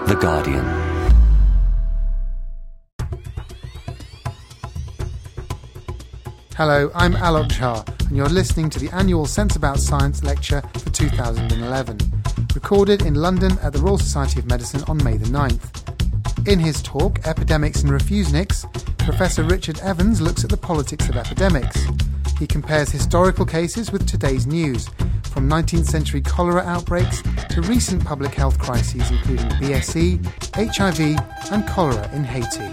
The Guardian. Hello, I'm Alok Jha, and you're listening to the annual Sense About Science lecture for 2011, recorded in London at the Royal Society of Medicine on May the 9th. In his talk, Epidemics and Refuseniks, Professor Richard Evans looks at the politics of epidemics. He compares historical cases with today's news, from 19th century cholera outbreaks to recent public health crises including BSE, HIV and cholera in Haiti.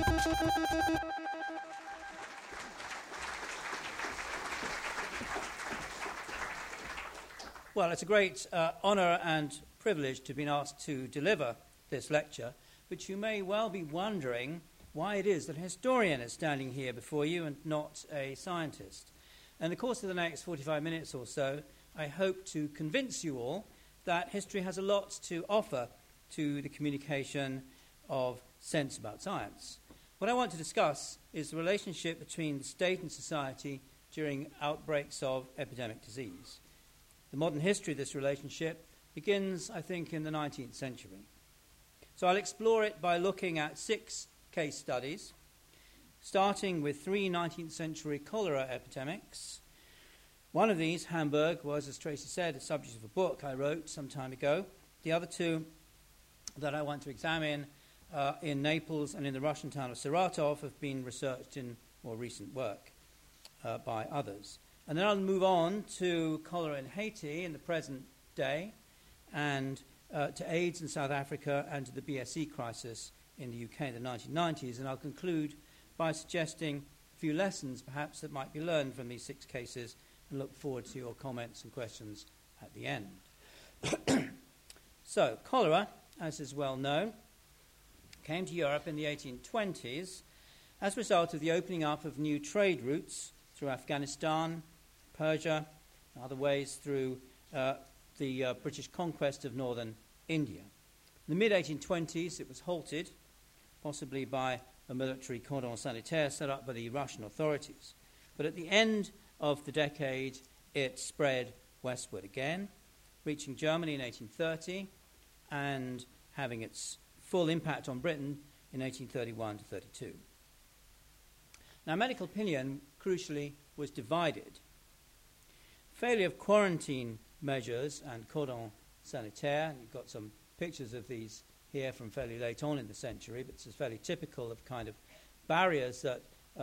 Well, it's a great honour and privilege to be asked to deliver this lecture, but you may well be wondering why it is that a historian is standing here before you and not a scientist. In the course of the next 45 minutes or so, I hope to convince you all that history has a lot to offer to the communication of sense about science. What I want to discuss is the relationship between the state and society during outbreaks of epidemic disease. The modern history of this relationship begins, I think, in the 19th century. So I'll explore it by looking at 6 case studies, starting with 3 19th century cholera epidemics. One of these, Hamburg, was, as Tracy said, the subject of a book I wrote some time ago. The other 2 that I want to examine in Naples and in the Russian town of Saratov have been researched in more recent work by others. And then I'll move on to cholera in Haiti in the present day, and to AIDS in South Africa, and to the BSE crisis in the UK in the 1990s. And I'll conclude by suggesting a few lessons, perhaps, that might be learned from these 6 cases, and look forward to your comments and questions at the end. So, cholera, as is well known, came to Europe in the 1820s as a result of the opening up of new trade routes through Afghanistan, Persia, and other ways through the British conquest of northern India. In the mid-1820s, it was halted, possibly by a military cordon sanitaire set up by the Russian authorities. But at the end of the decade, it spread westward again, reaching Germany in 1830 and having its full impact on Britain in 1831 to 32. Now, medical opinion, crucially, was divided. Failure of quarantine measures and cordon sanitaire, and you've got some pictures of these here from fairly late on in the century, but this is fairly typical of kind of barriers that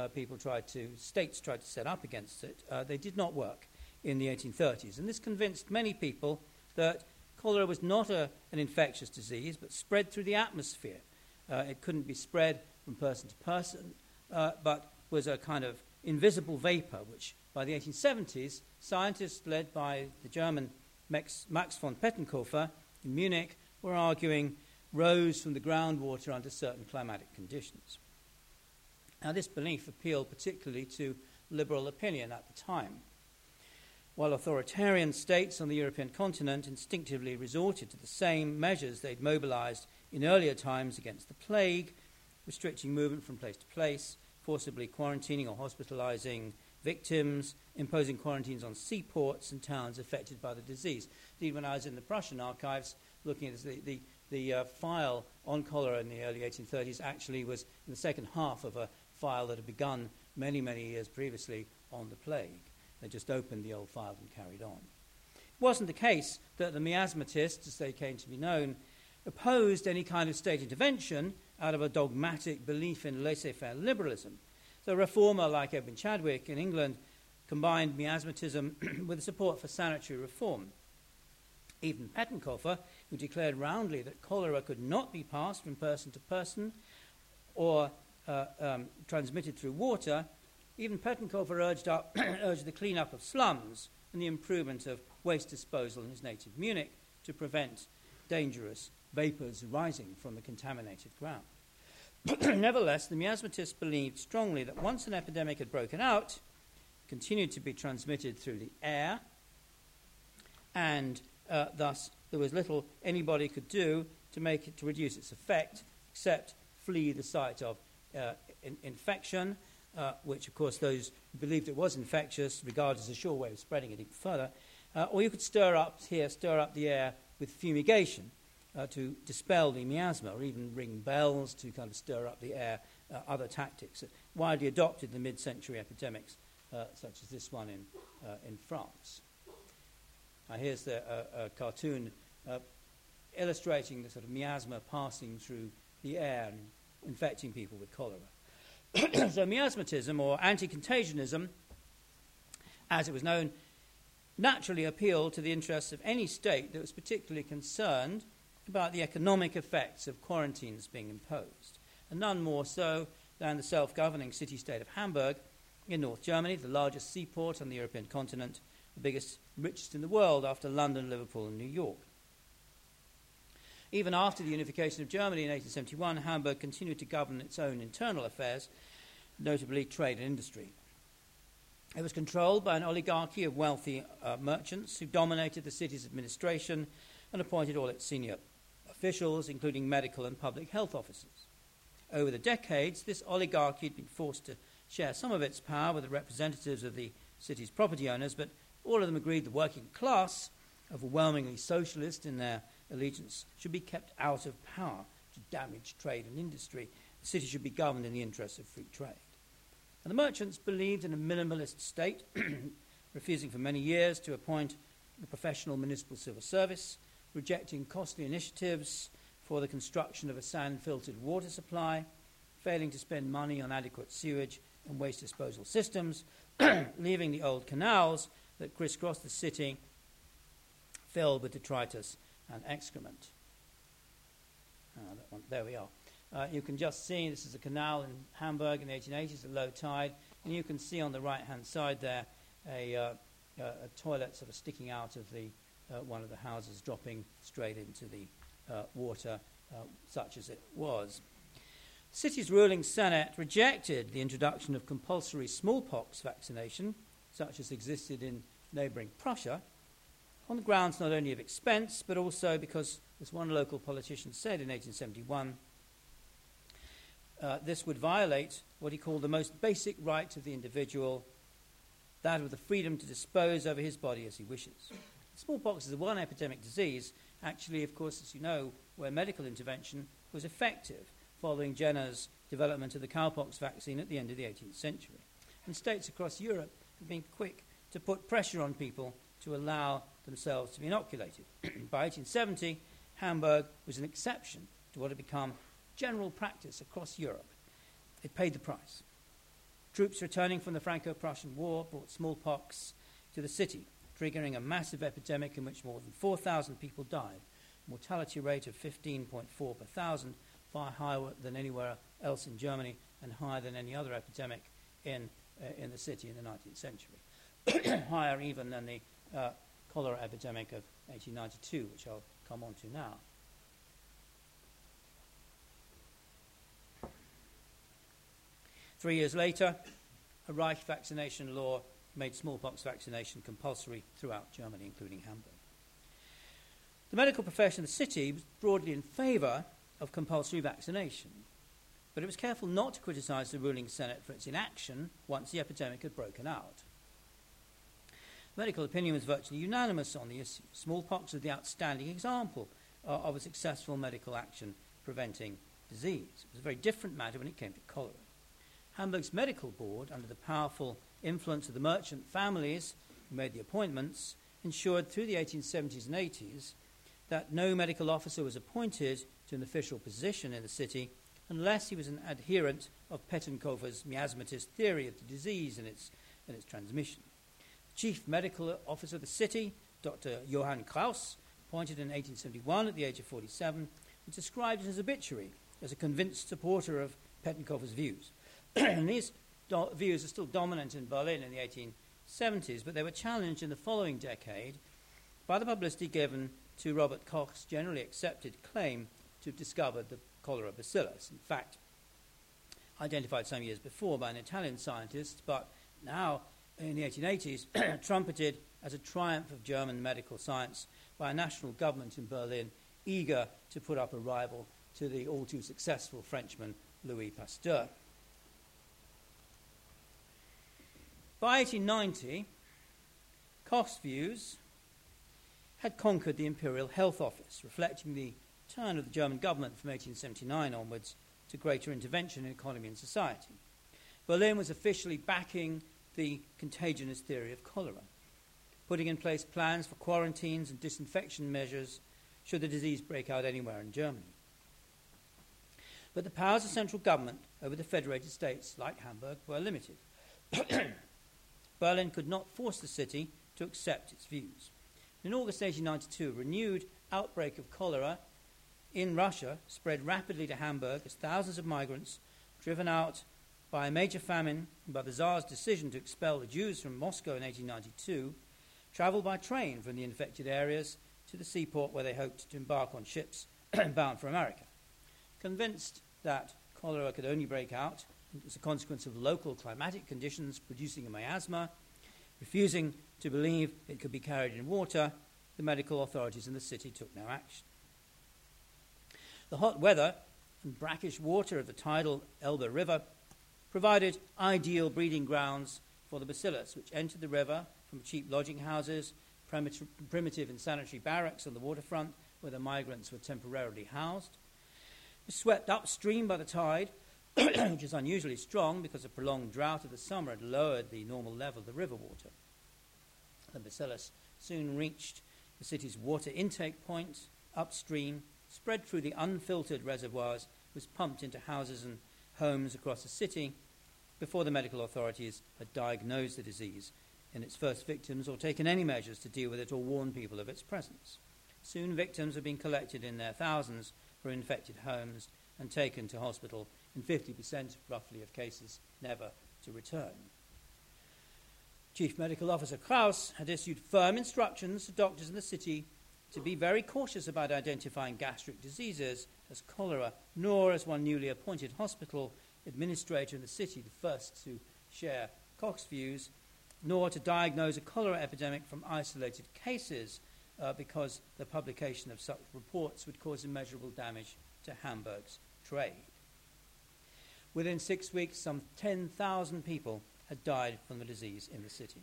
states tried to set up against it. They did not work in the 1830s, and this convinced many people that cholera was not an infectious disease, but spread through the atmosphere. It couldn't be spread from person to person, but was a kind of invisible vapor, which by the 1870s, scientists led by the German Max von Pettenkofer in Munich were arguing rose from the groundwater under certain climatic conditions. Now, this belief appealed particularly to liberal opinion at the time. While authoritarian states on the European continent instinctively resorted to the same measures they'd mobilized in earlier times against the plague, restricting movement from place to place, forcibly quarantining or hospitalizing victims, imposing quarantines on seaports and towns affected by the disease. Indeed, when I was in the Prussian archives looking at the file on cholera in the early 1830s, actually was in the second half of a file that had begun many, many years previously on the plague. They just opened the old file and carried on. It wasn't the case that the miasmatists, as they came to be known, opposed any kind of state intervention out of a dogmatic belief in laissez-faire liberalism. So a reformer like Edwin Chadwick in England combined miasmatism with support for sanitary reform. Even Pettenkofer, who declared roundly that cholera could not be passed from person to person or transmitted through water, even Pettenkofer urged the clean-up of slums and the improvement of waste disposal in his native Munich to prevent dangerous vapours rising from the contaminated ground. Nevertheless, the miasmatists believed strongly that once an epidemic had broken out, it continued to be transmitted through the air, and thus there was little anybody could do to reduce its effect, except flee the site of infection, which, of course, those who believed it was infectious regarded as a sure way of spreading it even further. Or you could stir up the air with fumigation. to dispel the miasma, or even ring bells to kind of stir up the air, other tactics widely adopted in the mid-century epidemics, such as this one in France. Here's a cartoon illustrating the sort of miasma passing through the air and infecting people with cholera. So miasmatism, or anti-contagionism, as it was known, naturally appealed to the interests of any state that was particularly concerned about the economic effects of quarantines being imposed, and none more so than the self-governing city-state of Hamburg in North Germany, the largest seaport on the European continent, the biggest, richest in the world after London, Liverpool, and New York. Even after the unification of Germany in 1871, Hamburg continued to govern its own internal affairs, notably trade and industry. It was controlled by an oligarchy of wealthy merchants who dominated the city's administration and appointed all its senior officials, including medical and public health officers. Over the decades, this oligarchy had been forced to share some of its power with the representatives of the city's property owners, but all of them agreed the working class, overwhelmingly socialist in their allegiance, should be kept out of power to damage trade and industry. The city should be governed in the interests of free trade. And the merchants believed in a minimalist state, refusing for many years to appoint a professional municipal civil service, rejecting costly initiatives for the construction of a sand-filtered water supply, failing to spend money on adequate sewage and waste disposal systems, leaving the old canals that crisscross the city filled with detritus and excrement. There we are. You can just see, this is a canal in Hamburg in the 1880s at low tide, and you can see on the right-hand side there a toilet sort of sticking out of the one of the houses, dropping straight into the water, such as it was. The city's ruling Senate rejected the introduction of compulsory smallpox vaccination, such as existed in neighbouring Prussia, on the grounds not only of expense, but also because, as one local politician said in 1871, this would violate what he called the most basic right of the individual, that of the freedom to dispose over his body as he wishes. Smallpox is the one epidemic disease, actually, of course, as you know, where medical intervention was effective, following Jenner's development of the cowpox vaccine at the end of the 18th century. And states across Europe have been quick to put pressure on people to allow themselves to be inoculated. By 1870, Hamburg was an exception to what had become general practice across Europe. It paid the price. Troops returning from the Franco-Prussian War brought smallpox to the city, triggering a massive epidemic in which more than 4,000 people died, a mortality rate of 15.4 per thousand, far higher than anywhere else in Germany and higher than any other epidemic in the city in the 19th century. Higher even than the cholera epidemic of 1892, which I'll come on to now. Three years later, a Reich vaccination law made smallpox vaccination compulsory throughout Germany, including Hamburg. The medical profession in the city was broadly in favour of compulsory vaccination, but it was careful not to criticise the ruling Senate for its inaction once the epidemic had broken out. Medical opinion was virtually unanimous on the issue. Smallpox was the outstanding example of a successful medical action preventing disease. It was a very different matter when it came to cholera. Hamburg's medical board, under the powerful influence of the merchant families who made the appointments, ensured through the 1870s and 80s that no medical officer was appointed to an official position in the city unless he was an adherent of Pettenkofer's miasmatist theory of the disease and its transmission. The chief medical officer of the city, Dr. Johann Kraus, appointed in 1871 at the age of 47, was described in his obituary as a convinced supporter of Pettenkofer's views. And these views are still dominant in Berlin in the 1870s, but they were challenged in the following decade by the publicity given to Robert Koch's generally accepted claim to have discovered the cholera bacillus. In fact, identified some years before by an Italian scientist, but now in the 1880s trumpeted as a triumph of German medical science by a national government in Berlin eager to put up a rival to the all-too-successful Frenchman Louis Pasteur. By 1890, Koch's views had conquered the Imperial Health Office, reflecting the turn of the German government from 1879 onwards to greater intervention in economy and society. Berlin was officially backing the contagionist theory of cholera, putting in place plans for quarantines and disinfection measures should the disease break out anywhere in Germany. But the powers of central government over the federated states, like Hamburg, were limited. Berlin could not force the city to accept its views. In August 1892, a renewed outbreak of cholera in Russia spread rapidly to Hamburg as thousands of migrants, driven out by a major famine and by the Tsar's decision to expel the Jews from Moscow in 1892, travelled by train from the infected areas to the seaport where they hoped to embark on ships bound for America. Convinced that cholera could only break out as a consequence of local climatic conditions producing a miasma, refusing to believe it could be carried in water, the medical authorities in the city took no action. The hot weather and brackish water of the tidal Elbe River provided ideal breeding grounds for the bacillus, which entered the river from cheap lodging houses, primitive and sanitary barracks on the waterfront where the migrants were temporarily housed. It was swept upstream by the tide, which is unusually strong because a prolonged drought of the summer had lowered the normal level of the river water. The bacillus soon reached the city's water intake point upstream, spread through the unfiltered reservoirs, was pumped into houses and homes across the city before the medical authorities had diagnosed the disease in its first victims or taken any measures to deal with it or warn people of its presence. Soon victims have been collected in their thousands from infected homes and taken to hospital, in 50% roughly of cases never to return. Chief Medical Officer Kraus had issued firm instructions to doctors in the city to be very cautious about identifying gastric diseases as cholera, nor as one newly appointed hospital administrator in the city, the first to share Koch's views, nor to diagnose a cholera epidemic from isolated cases because the publication of such reports would cause immeasurable damage to Hamburg's trade. Within 6 weeks, some 10,000 people had died from the disease in the city.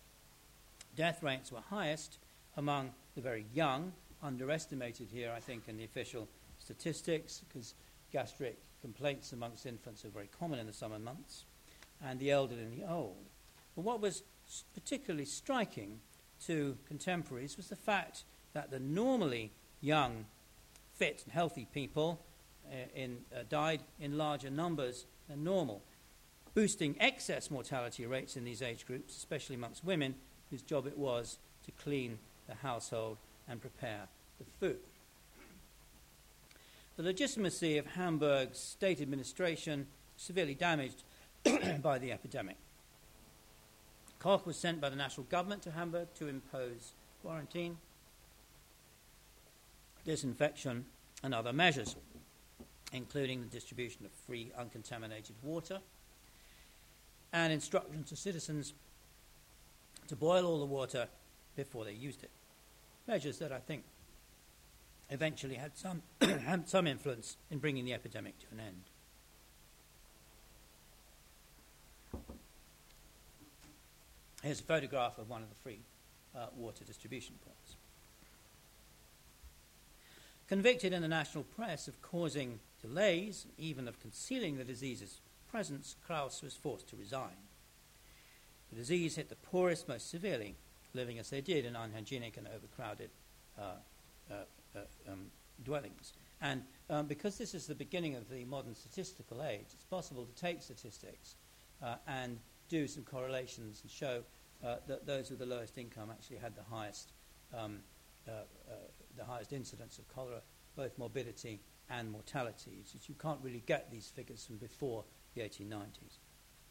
Death rates were highest among the very young, underestimated here, I think, in the official statistics, because gastric complaints amongst infants are very common in the summer months, and the elderly and the old. But what was particularly striking to contemporaries was the fact that the normally young, fit and healthy people died in larger numbers than normal, boosting excess mortality rates in these age groups, especially amongst women, whose job it was to clean the household and prepare the food. The legitimacy of Hamburg's state administration was severely damaged by the epidemic. Koch was sent by the national government to Hamburg to impose quarantine, disinfection, and other measures, including the distribution of free, uncontaminated water, and instructions to citizens to boil all the water before they used it. Measures that I think eventually had some influence in bringing the epidemic to an end. Here's a photograph of one of the free water distribution points. Convicted in the national press of causing delays, even of concealing the disease's presence, Kraus was forced to resign. The disease hit the poorest most severely, living as they did in unhygienic and overcrowded dwellings. And because this is the beginning of the modern statistical age, it's possible to take statistics and do some correlations and show that those with the lowest income actually had the highest incidence of cholera, both morbidity and mortality. So you can't really get these figures from before the 1890s.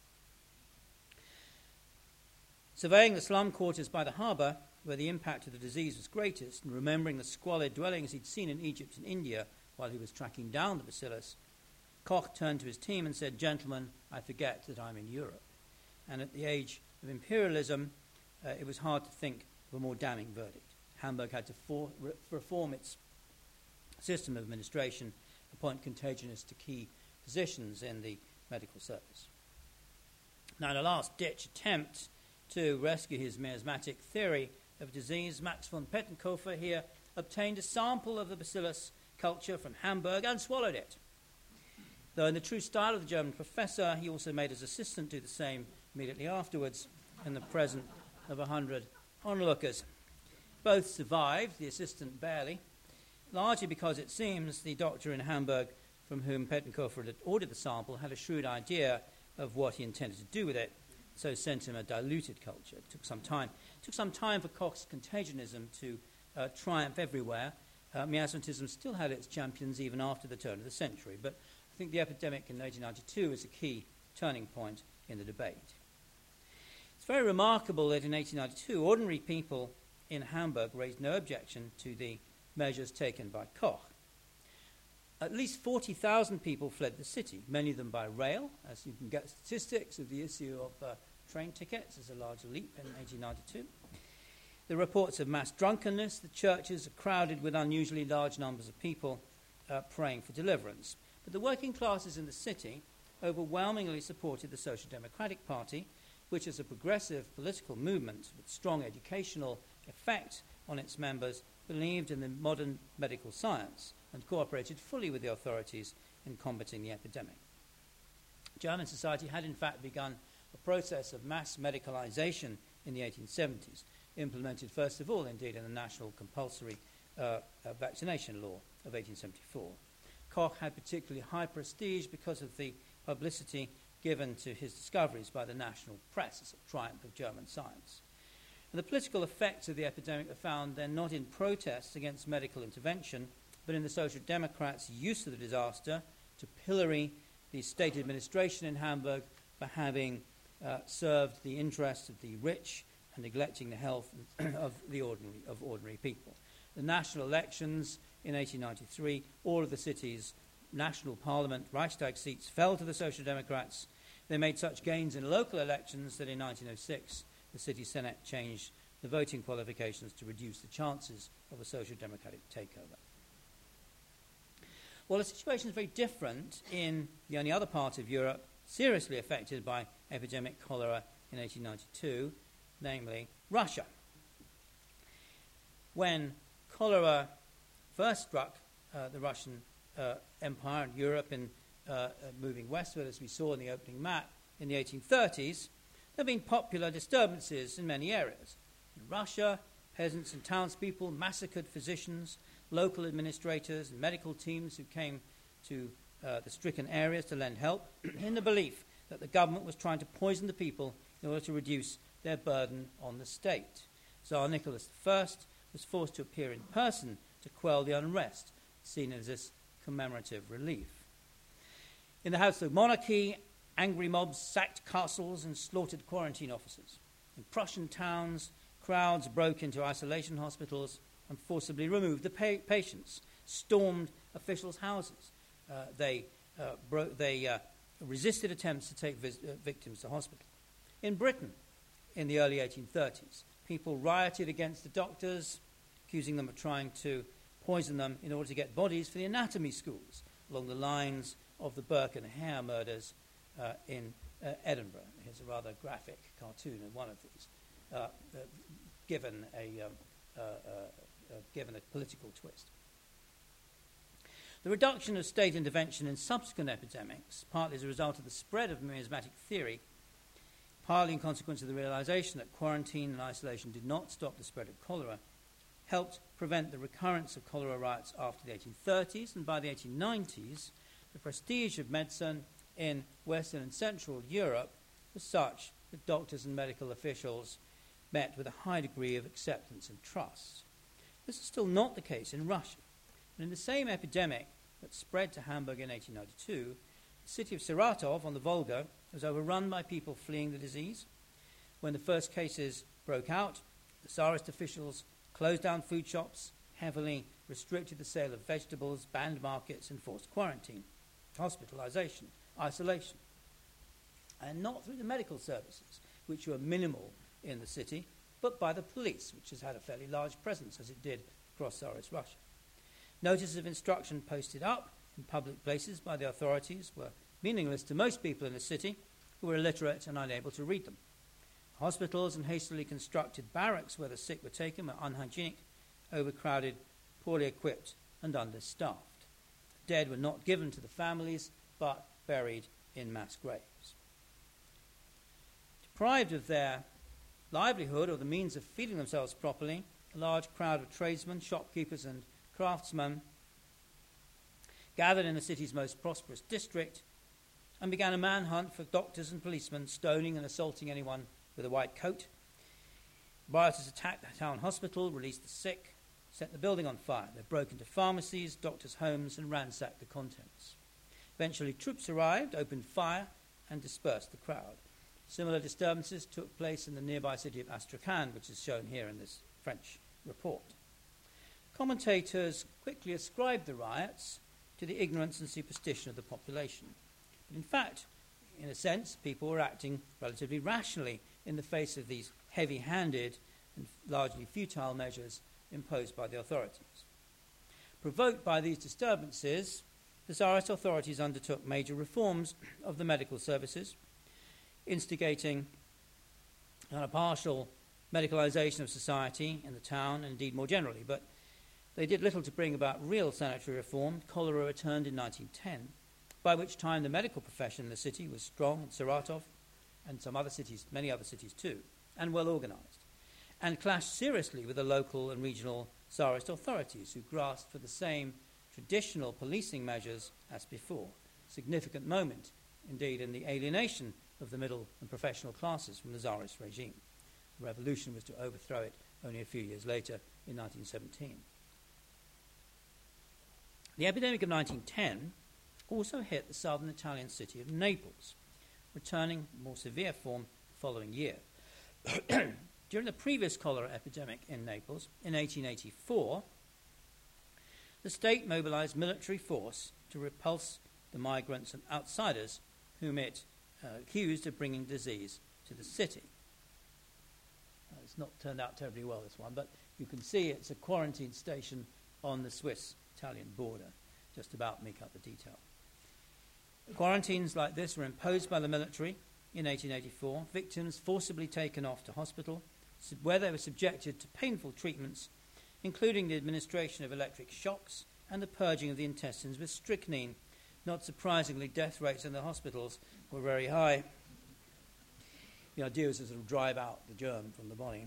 Surveying the slum quarters by the harbour, where the impact of the disease was greatest, and remembering the squalid dwellings he'd seen in Egypt and India while he was tracking down the bacillus, Koch turned to his team and said, "Gentlemen, I forget that I'm in Europe." And at the age of imperialism, it was hard to think of a more damning verdict. Hamburg had to reform its system of administration, appoint contagionists to key positions in the medical service. Now, in a last-ditch attempt to rescue his miasmatic theory of disease, Max von Pettenkofer here obtained a sample of the bacillus culture from Hamburg and swallowed it. Though in the true style of the German professor, he also made his assistant do the same immediately afterwards in the presence of 100 onlookers. Both survived, the assistant barely, largely because it seems the doctor in Hamburg from whom Pettenkofer had ordered the sample had a shrewd idea of what he intended to do with it, so sent him a diluted culture. It took some time for Koch's contagionism to triumph everywhere. Miasmatism still had its champions even after the turn of the century, but I think the epidemic in 1892 is a key turning point in the debate. It's very remarkable that in 1892, ordinary people in Hamburg raised no objection to the measures taken by Koch. At least 40,000 people fled the city, many of them by rail, as you can get statistics of the issue of train tickets as a large leap in 1892. The reports of mass drunkenness, the churches are crowded with unusually large numbers of people praying for deliverance. But the working classes in the city overwhelmingly supported the Social Democratic Party, which is a progressive political movement with strong educational effect on its members, believed in the modern medical science and cooperated fully with the authorities in combating the epidemic. German society had in fact begun a process of mass medicalization in the 1870s, implemented first of all indeed in the national compulsory vaccination law of 1874. Koch had particularly high prestige because of the publicity given to his discoveries by the national press as a triumph of German science. And the political effects of the epidemic are found then not in protests against medical intervention, but in the Social Democrats' use of the disaster to pillory the state administration in Hamburg for having served the interests of the rich and neglecting the health of ordinary people. The national elections in 1893, all of the city's national parliament, Reichstag seats, fell to the Social Democrats. They made such gains in local elections that in 1906 the city senate changed the voting qualifications to reduce the chances of a Social Democratic takeover. Well, the situation is very different in the only other part of Europe seriously affected by epidemic cholera in 1892, namely Russia. When cholera first struck the Russian Empire and Europe in moving westward, as we saw in the opening map, in the 1830s, there have been popular disturbances in many areas. In Russia, peasants and townspeople massacred physicians, local administrators and medical teams who came to the stricken areas to lend help in the belief that the government was trying to poison the people in order to reduce their burden on the state. Tsar Nicholas I was forced to appear in person to quell the unrest, seen as this commemorative relief. In the House of Monarchy, angry mobs sacked castles and slaughtered quarantine officers. In Prussian towns, crowds broke into isolation hospitals and forcibly removed the patients, stormed officials' houses. They resisted attempts to take victims to hospital. In Britain, in the early 1830s, people rioted against the doctors, accusing them of trying to poison them in order to get bodies for the anatomy schools, along the lines of the Burke and Hare murders in Edinburgh. Here's a rather graphic cartoon of one of these, given a political twist. The reduction of state intervention in subsequent epidemics, partly as a result of the spread of miasmatic theory, partly in consequence of the realization that quarantine and isolation did not stop the spread of cholera, helped prevent the recurrence of cholera riots after the 1830s, and by the 1890s, the prestige of medicine in Western and Central Europe was such that doctors and medical officials met with a high degree of acceptance and trust. This is still not the case in Russia. And in the same epidemic that spread to Hamburg in 1892, the city of Saratov on the Volga was overrun by people fleeing the disease. When the first cases broke out, the Tsarist officials closed down food shops, heavily restricted the sale of vegetables, banned markets, and forced quarantine, hospitalization, isolation. And not through the medical services, which were minimal in the city, but by the police, which has had a fairly large presence, as it did across Tsarist Russia. Notices of instruction posted up in public places by the authorities were meaningless to most people in the city who were illiterate and unable to read them. Hospitals and hastily constructed barracks where the sick were taken were unhygienic, overcrowded, poorly equipped, and understaffed. The dead were not given to the families, but buried in mass graves. Deprived of their livelihood or the means of feeding themselves properly, a large crowd of tradesmen, shopkeepers and craftsmen gathered in the city's most prosperous district and began a manhunt for doctors and policemen, stoning and assaulting anyone with a white coat. Rioters attacked the town hospital, released the sick, set the building on fire. They broke into pharmacies, doctors' homes, and ransacked the contents. Eventually, troops arrived, opened fire, and dispersed the crowd. Similar disturbances took place in the nearby city of Astrakhan, which is shown here in this French report. Commentators quickly ascribed the riots to the ignorance and superstition of the population. But in fact, in a sense, people were acting relatively rationally in the face of these heavy-handed and largely futile measures imposed by the authorities. Provoked by these disturbances, the Tsarist authorities undertook major reforms of the medical services, instigating a partial medicalization of society in the town and indeed more generally, but they did little to bring about real sanitary reform. Cholera returned in 1910, by which time the medical profession in the city was strong in Saratov and some other cities, many other cities too, and well organized, and clashed seriously with the local and regional Tsarist authorities who grasped for the same traditional policing measures as before. Significant moment, indeed, in the alienation of the middle and professional classes from the Tsarist regime. The revolution was to overthrow it only a few years later in 1917. The epidemic of 1910 also hit the southern Italian city of Naples, returning in more severe form the following year. During the previous cholera epidemic in Naples in 1884, the state mobilized military force to repulse the migrants and outsiders whom it accused of bringing disease to the city. It's not turned out terribly well, this one, but you can see it's a quarantine station on the Swiss-Italian border. Just about make up the detail. Quarantines like this were imposed by the military in 1884, victims forcibly taken off to hospital, where they were subjected to painful treatments, including the administration of electric shocks and the purging of the intestines with strychnine. Not surprisingly, death rates in the hospitals were very high. The idea was to sort of drive out the germ from the body.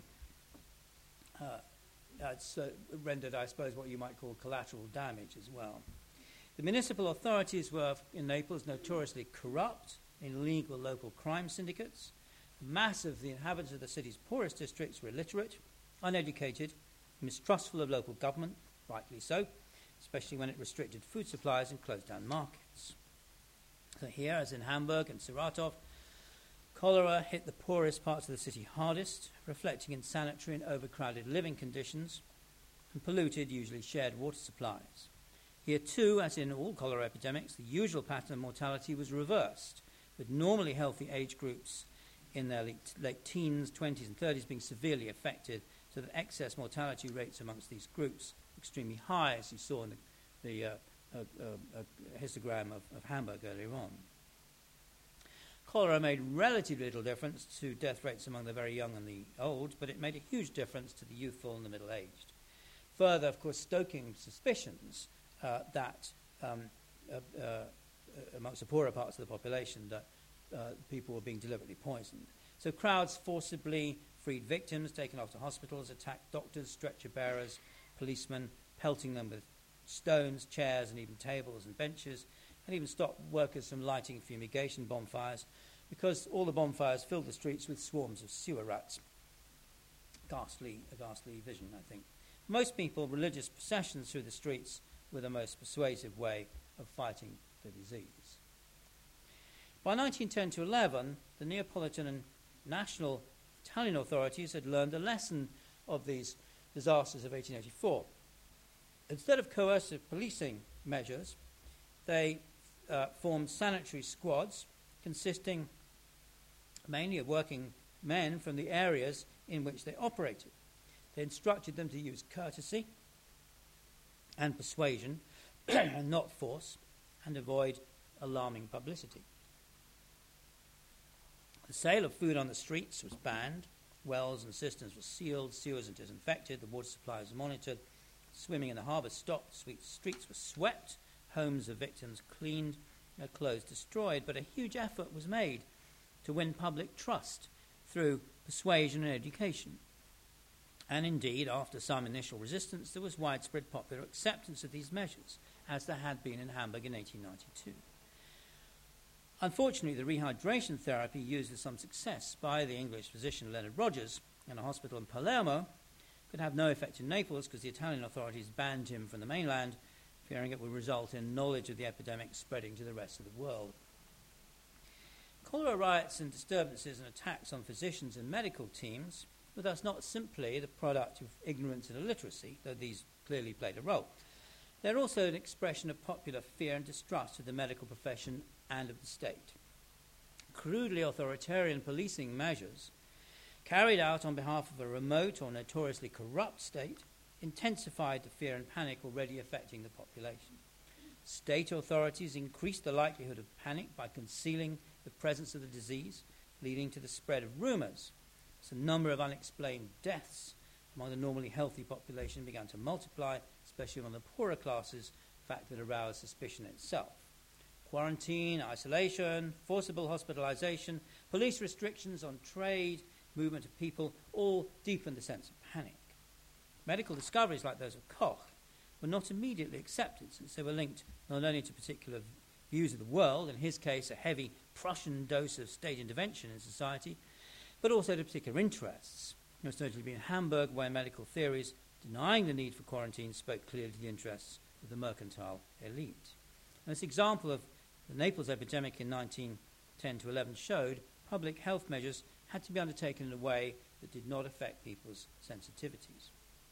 That's rendered, I suppose, what you might call collateral damage as well. The municipal authorities were, in Naples, notoriously corrupt, illegal local crime syndicates. The mass of the inhabitants of the city's poorest districts were illiterate, uneducated, mistrustful of local government, rightly so, especially when it restricted food supplies and closed down markets. So here, as in Hamburg and Saratov, cholera hit the poorest parts of the city hardest, reflecting in sanitary and overcrowded living conditions and polluted, usually shared water supplies. Here too, as in all cholera epidemics, the usual pattern of mortality was reversed, with normally healthy age groups in their late teens, 20s and 30s being severely affected, so that excess mortality rates amongst these groups extremely high, as you saw in the histogram of Hamburg earlier on. Cholera made relatively little difference to death rates among the very young and the old, but it made a huge difference to the youthful and the middle-aged. Further, of course, stoking suspicions that amongst the poorer parts of the population that people were being deliberately poisoned. So crowds forcibly freed victims, taken off to hospitals, attacked doctors, stretcher bearers, policemen, pelting them with stones, chairs, and even tables and benches, and even stopped workers from lighting fumigation bonfires, because all the bonfires filled the streets with swarms of sewer rats. A ghastly vision, I think. For most people, religious processions through the streets were the most persuasive way of fighting the disease. By 1910 to 11, the Neapolitan and national Italian authorities had learned a lesson of these disasters of 1884. Instead of coercive policing measures, they formed sanitary squads consisting mainly of working men from the areas in which they operated. They instructed them to use courtesy and persuasion and not force, and avoid alarming publicity. The sale of food on the streets was banned, wells and cisterns were sealed, sewers and disinfected, the water supplies were monitored, swimming in the harbour stopped, streets were swept, homes of victims cleaned, their clothes destroyed, but a huge effort was made to win public trust through persuasion and education. And indeed, after some initial resistance, there was widespread popular acceptance of these measures, as there had been in Hamburg in 1892. Unfortunately, the rehydration therapy used with some success by the English physician Leonard Rogers in a hospital in Palermo could have no effect in Naples because the Italian authorities banned him from the mainland, fearing it would result in knowledge of the epidemic spreading to the rest of the world. Cholera riots and disturbances and attacks on physicians and medical teams were thus not simply the product of ignorance and illiteracy, though these clearly played a role. They're also an expression of popular fear and distrust of the medical profession and of the state. Crudely authoritarian policing measures carried out on behalf of a remote or notoriously corrupt state intensified the fear and panic already affecting the population. State authorities increased the likelihood of panic by concealing the presence of the disease, leading to the spread of rumours. So the number of unexplained deaths among the normally healthy population began to multiply, especially among the poorer classes, a fact that aroused suspicion itself. Quarantine, isolation, forcible hospitalization, police restrictions on trade, movement of people, all deepened the sense of panic. Medical discoveries like those of Koch were not immediately accepted, since they were linked not only to particular views of the world, in his case a heavy Prussian dose of state intervention in society, but also to particular interests, most notably in Hamburg, where medical theories denying the need for quarantine spoke clearly to the interests of the mercantile elite. And this example of the Naples epidemic in 1910-11 showed public health measures had to be undertaken in a way that did not affect people's sensitivities.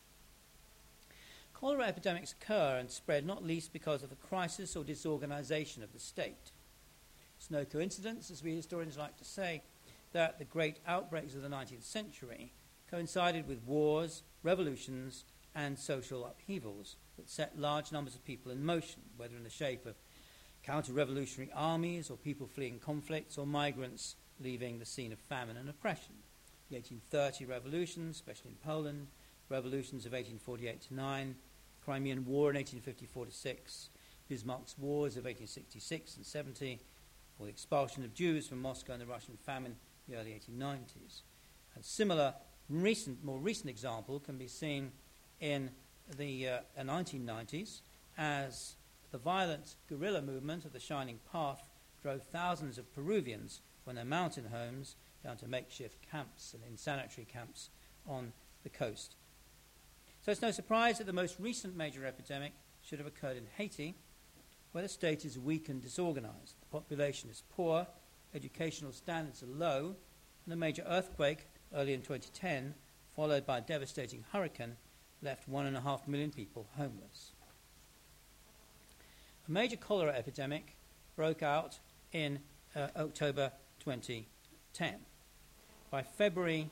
Cholera epidemics occur and spread not least because of a crisis or disorganization of the state. It's no coincidence, as we historians like to say, that the great outbreaks of the 19th century coincided with wars, revolutions, and social upheavals that set large numbers of people in motion, whether in the shape of counter-revolutionary armies or people fleeing conflicts or migrants leaving the scene of famine and oppression. The 1830 revolutions, especially in Poland, revolutions of 1848-9, Crimean War in 1854-6, Bismarck's wars of 1866 and 70, or the expulsion of Jews from Moscow and the Russian famine in the early 1890s. A similar more recent example can be seen in the 1990s as the violent guerrilla movement of the Shining Path drove thousands of Peruvians from their mountain homes down to makeshift camps and insanitary camps on the coast. So it's no surprise that the most recent major epidemic should have occurred in Haiti, where the state is weak and disorganized. The population is poor, educational standards are low, and a major earthquake early in 2010, followed by a devastating hurricane, left 1.5 million people homeless. A major cholera epidemic broke out in October 2010. By February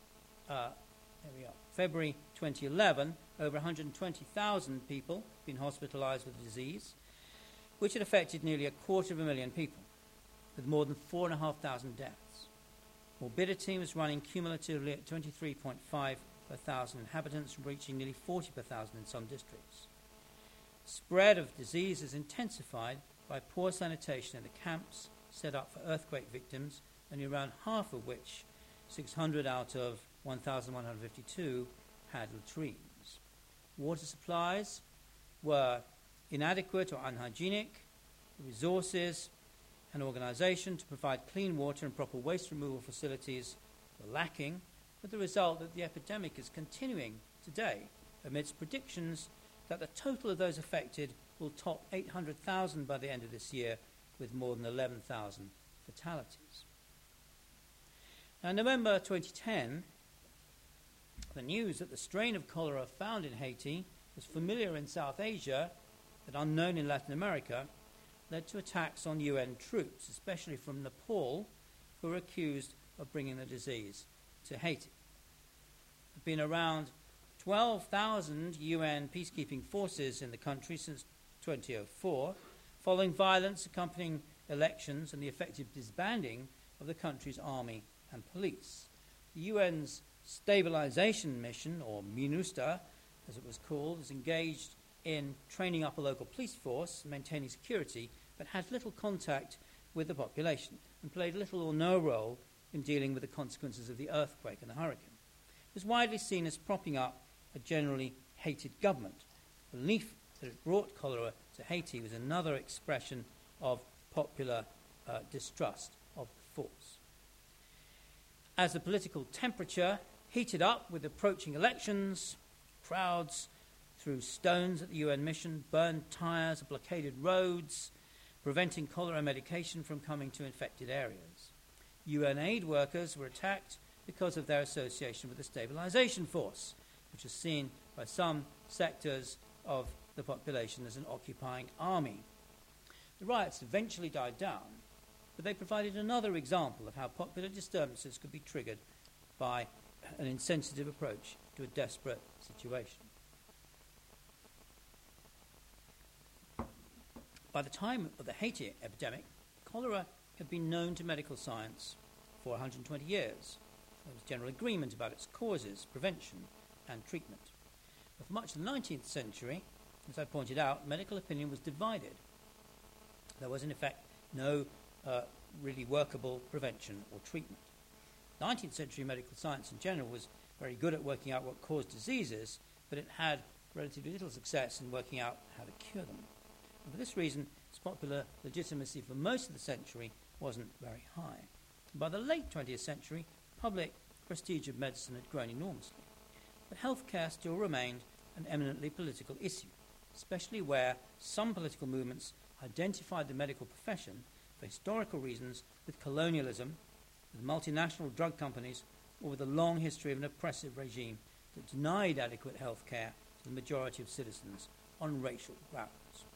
2011, over 120,000 people had been hospitalized with the disease, which had affected nearly 250,000 people, with more than 4,500 deaths. Morbidity was running cumulatively at 23.5 per thousand inhabitants, reaching nearly 40 per thousand in some districts. Spread of disease is intensified by poor sanitation in the camps set up for earthquake victims, only around half of which, 600 out of 1,152, had latrines. Water supplies were inadequate or unhygienic. Resources and organisation to provide clean water and proper waste removal facilities were lacking, with the result that the epidemic is continuing today amidst predictions that the total of those affected will top 800,000 by the end of this year, with more than 11,000 fatalities. Now, in November 2010, the news that the strain of cholera found in Haiti was familiar in South Asia but unknown in Latin America led to attacks on UN troops, especially from Nepal, who were accused of bringing the disease to Haiti. There have been around 12,000 UN peacekeeping forces in the country since 2004, following violence accompanying elections and the effective disbanding of the country's army and police. The UN's stabilization mission, or MINUSTA, as it was called, was engaged in training up a local police force, maintaining security, but had little contact with the population and played little or no role in dealing with the consequences of the earthquake and the hurricane. It was widely seen as propping up a generally hated government. The belief that it brought cholera to Haiti was another expression of popular distrust of the force. As the political temperature heated up with approaching elections, crowds threw stones at the UN mission, burned tyres, blockaded roads, preventing cholera medication from coming to infected areas. UN aid workers were attacked because of their association with the stabilization force, which is seen by some sectors of the population as an occupying army. The riots eventually died down, but they provided another example of how popular disturbances could be triggered by an insensitive approach to a desperate situation. By the time of the Haiti epidemic, cholera had been known to medical science for 120 years. There was general agreement about its causes, prevention, and treatment. But for much of the 19th century, as I pointed out, medical opinion was divided. There was, in effect, no really workable prevention or treatment. 19th century medical science in general was very good at working out what caused diseases, but it had relatively little success in working out how to cure them. And for this reason, its popular legitimacy for most of the century wasn't very high. By the late 20th century, public prestige of medicine had grown enormously. But healthcare still remained an eminently political issue, especially where some political movements identified the medical profession for historical reasons with colonialism, with multinational drug companies, or with a long history of an oppressive regime that denied adequate health care to the majority of citizens on racial grounds.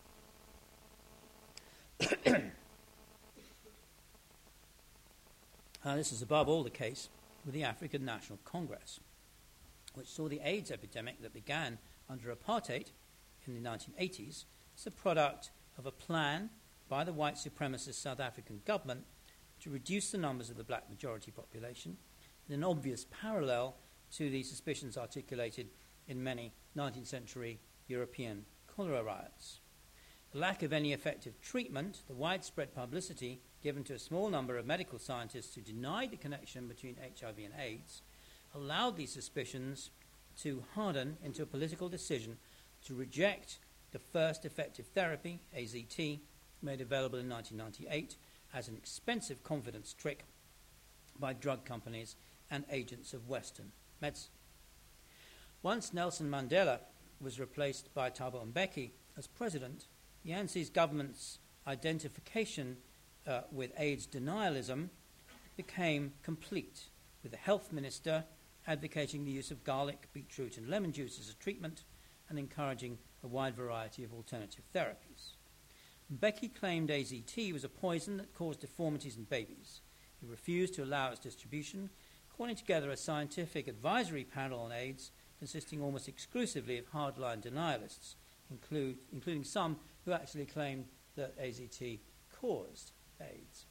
This is above all the case with the African National Congress, which saw the AIDS epidemic that began under apartheid in the 1980s as a product of a plan by the white supremacist South African government to reduce the numbers of the black majority population, in an obvious parallel to the suspicions articulated in many 19th century European cholera riots. The lack of any effective treatment, the widespread publicity given to a small number of medical scientists who denied the connection between HIV and AIDS, allowed these suspicions to harden into a political decision to reject the first effective therapy, AZT, made available in 1998 as an expensive confidence trick by drug companies and agents of Western medicine. Once Nelson Mandela was replaced by Thabo Mbeki as president, the ANC's government's identification with AIDS denialism became complete, with the health minister advocating the use of garlic, beetroot and lemon juice as a treatment and encouraging a wide variety of alternative therapies. Mbeki claimed AZT was a poison that caused deformities in babies. He refused to allow its distribution, calling together a scientific advisory panel on AIDS consisting almost exclusively of hardline denialists, including some who actually claimed that AZT caused AIDS.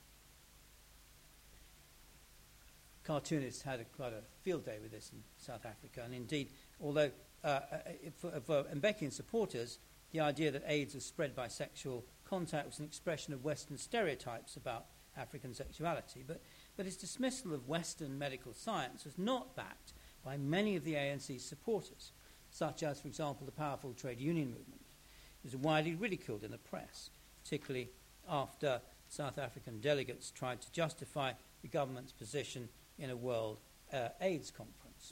Cartoonists had quite a field day with this in South Africa, and indeed, although for Mbeki supporters, the idea that AIDS was spread by sexual contact was an expression of Western stereotypes about African sexuality, but his dismissal of Western medical science was not backed by many of the ANC's supporters, such as, for example, the powerful trade union movement. It was widely ridiculed in the press, particularly after South African delegates tried to justify the government's position in a World AIDS conference.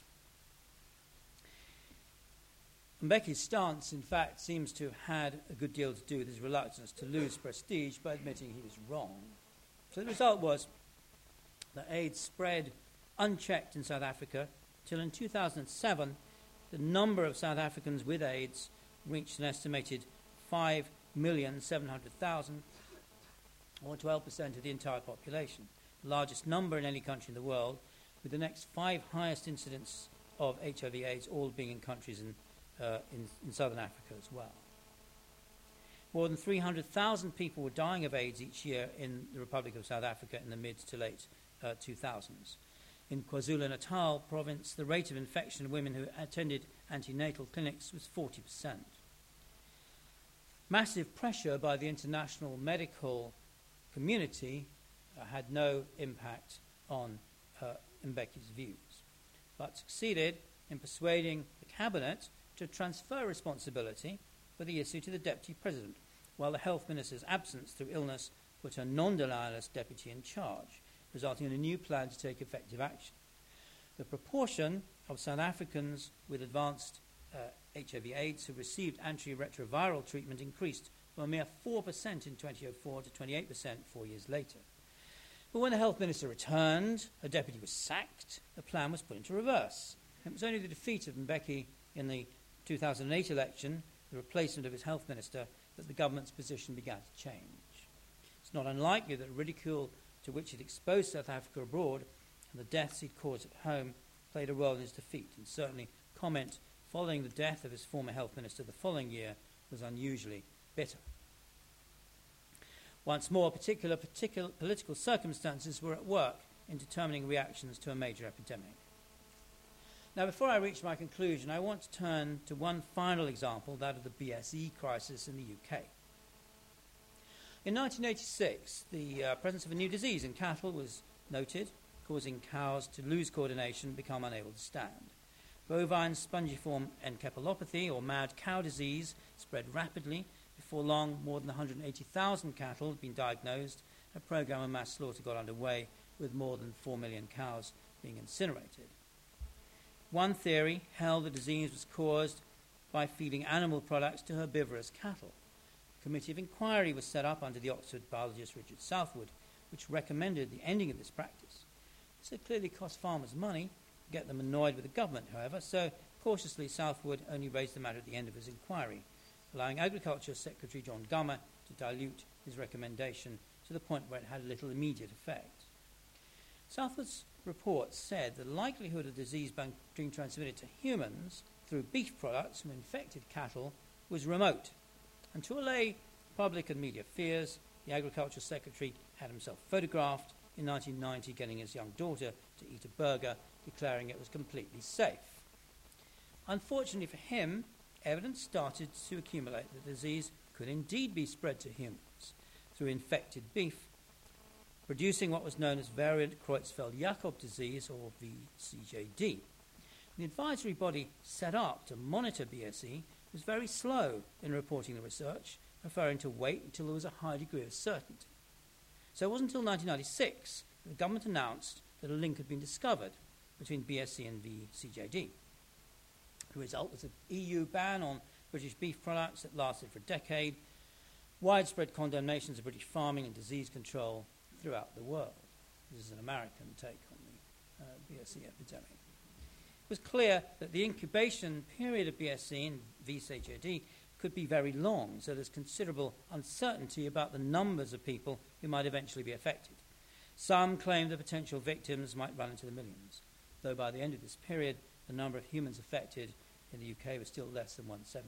Mbeki's stance, in fact, seems to have had a good deal to do with his reluctance to lose prestige by admitting he was wrong. So the result was that AIDS spread unchecked in South Africa till in 2007 the number of South Africans with AIDS reached an estimated 5,700,000, or 12% of the entire population, the largest number in any country in the world, with the next 5 highest incidents of HIV/AIDS all being in countries in southern Africa as well. More than 300,000 people were dying of AIDS each year in the Republic of South Africa in the mid to late 2000s. In KwaZulu-Natal province, the rate of infection in women who attended antenatal clinics was 40%. Massive pressure by the international medical community had no impact on Mbeki's views, but succeeded in persuading the cabinet to transfer responsibility for the issue to the deputy president, while the health minister's absence through illness put a non-denialist deputy in charge, resulting in a new plan to take effective action. The proportion of South Africans with advanced HIV/AIDS who received antiretroviral treatment increased from a mere 4% in 2004 to 28% 4 years later. But when the health minister returned, a deputy was sacked, the plan was put into reverse. It was only the defeat of Mbeki in the 2008 election, the replacement of his health minister, that the government's position began to change. It's not unlikely that ridicule to which it exposed South Africa abroad and the deaths he'd caused at home played a role in his defeat, and certainly comment following the death of his former health minister the following year was unusually bitter. Once more, particular political circumstances were at work in determining reactions to a major epidemic. Now, before I reach my conclusion, I want to turn to one final example, that of the BSE crisis in the UK. In 1986, the presence of a new disease in cattle was noted, causing cows to lose coordination and become unable to stand. Bovine spongiform encephalopathy, or mad cow disease, spread rapidly. Before long, more than 180,000 cattle had been diagnosed. A program of mass slaughter got underway, with more than 4 million cows being incinerated. One theory held the disease was caused by feeding animal products to herbivorous cattle. A committee of inquiry was set up under the Oxford biologist Richard Southwood, which recommended the ending of this practice. This had clearly cost farmers money, get them annoyed with the government, however, so cautiously Southwood only raised the matter at the end of his inquiry, allowing Agriculture Secretary John Gummer to dilute his recommendation to the point where it had little immediate effect. Southwood's report said the likelihood of the disease being transmitted to humans through beef products from infected cattle was remote. And to allay public and media fears, the Agriculture Secretary had himself photographed in 1990 getting his young daughter to eat a burger, declaring it was completely safe. Unfortunately for him, evidence started to accumulate that the disease could indeed be spread to humans through infected beef, producing what was known as variant Creutzfeldt-Jakob disease, or VCJD. The advisory body set up to monitor BSE was very slow in reporting the research, preferring to wait until there was a high degree of certainty. So it wasn't until 1996 that the government announced that a link had been discovered between BSE and VCJD. The result was an EU ban on British beef products that lasted for a decade, widespread condemnations of British farming and disease control throughout the world. This is an American take on the BSE epidemic. It was clear that the incubation period of BSE and VCJD could be very long, so there's considerable uncertainty about the numbers of people who might eventually be affected. Some claim the potential victims might run into the millions, though by the end of this period, the number of humans affected in the UK was still less than 170.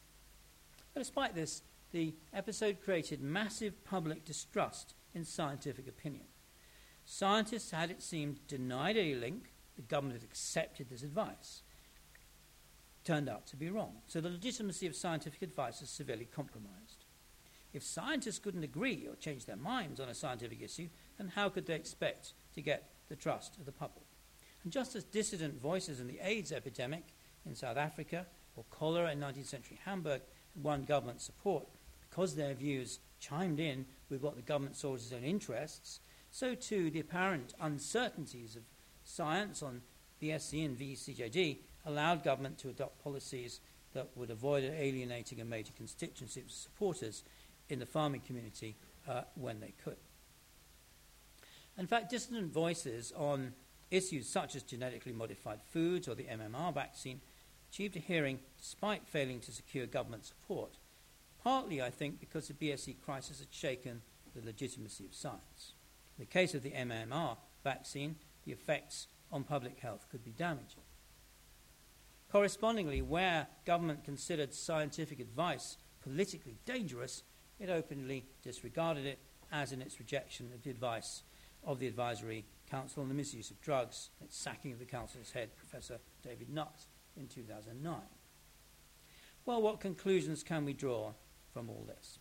But despite this, the episode created massive public distrust in scientific opinion. Scientists had, it seemed, denied a link. The government had accepted this advice. Turned out to be wrong. So the legitimacy of scientific advice is severely compromised. If scientists couldn't agree or change their minds on a scientific issue, then how could they expect to get the trust of the public? And just as dissident voices in the AIDS epidemic in South Africa or cholera in 19th century Hamburg won government support because their views chimed in with what the government saw as its own interests, so too the apparent uncertainties of science on BSE and VCJD allowed government to adopt policies that would avoid alienating a major constituency of supporters in the farming community when they could. In fact, dissident voices on issues such as genetically modified foods or the MMR vaccine achieved a hearing despite failing to secure government support, partly, I think, because the BSE crisis had shaken the legitimacy of science. In the case of the MMR vaccine, the effects on public health could be damaging. Correspondingly, where government considered scientific advice politically dangerous, it openly disregarded it, as in its rejection of the advice of the Advisory Council on the Misuse of Drugs, its sacking of the Council's head, Professor David Nutt, in 2009. Well, what conclusions can we draw from all this?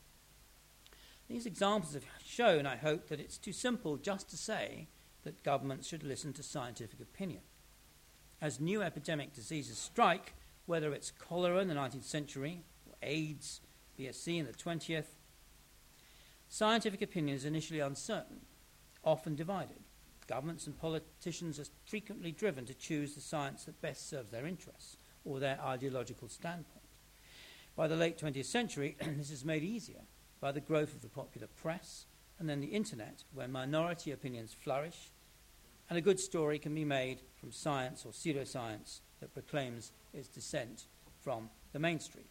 These examples have shown, I hope, that it's too simple just to say that governments should listen to scientific opinion. As new epidemic diseases strike, whether it's cholera in the 19th century or AIDS, BSE in the 20th, scientific opinion is initially uncertain, often divided. Governments and politicians are frequently driven to choose the science that best serves their interests or their ideological standpoint. By the late 20th century, this is made easier by the growth of the popular press and then the internet, where minority opinions flourish, and a good story can be made from science or pseudoscience that proclaims its dissent from the mainstream.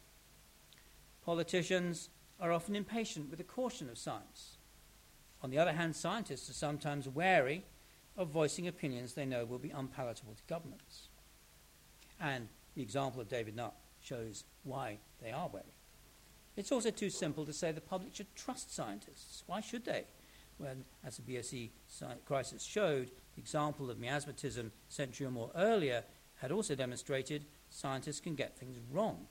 Politicians are often impatient with the caution of science. On the other hand, scientists are sometimes wary of voicing opinions they know will be unpalatable to governments. And the example of David Nutt shows why they are wary. It's also too simple to say the public should trust scientists. Why should they? When, as the BSE crisis showed, the example of miasmatism a century or more earlier had also demonstrated scientists can get things wrong.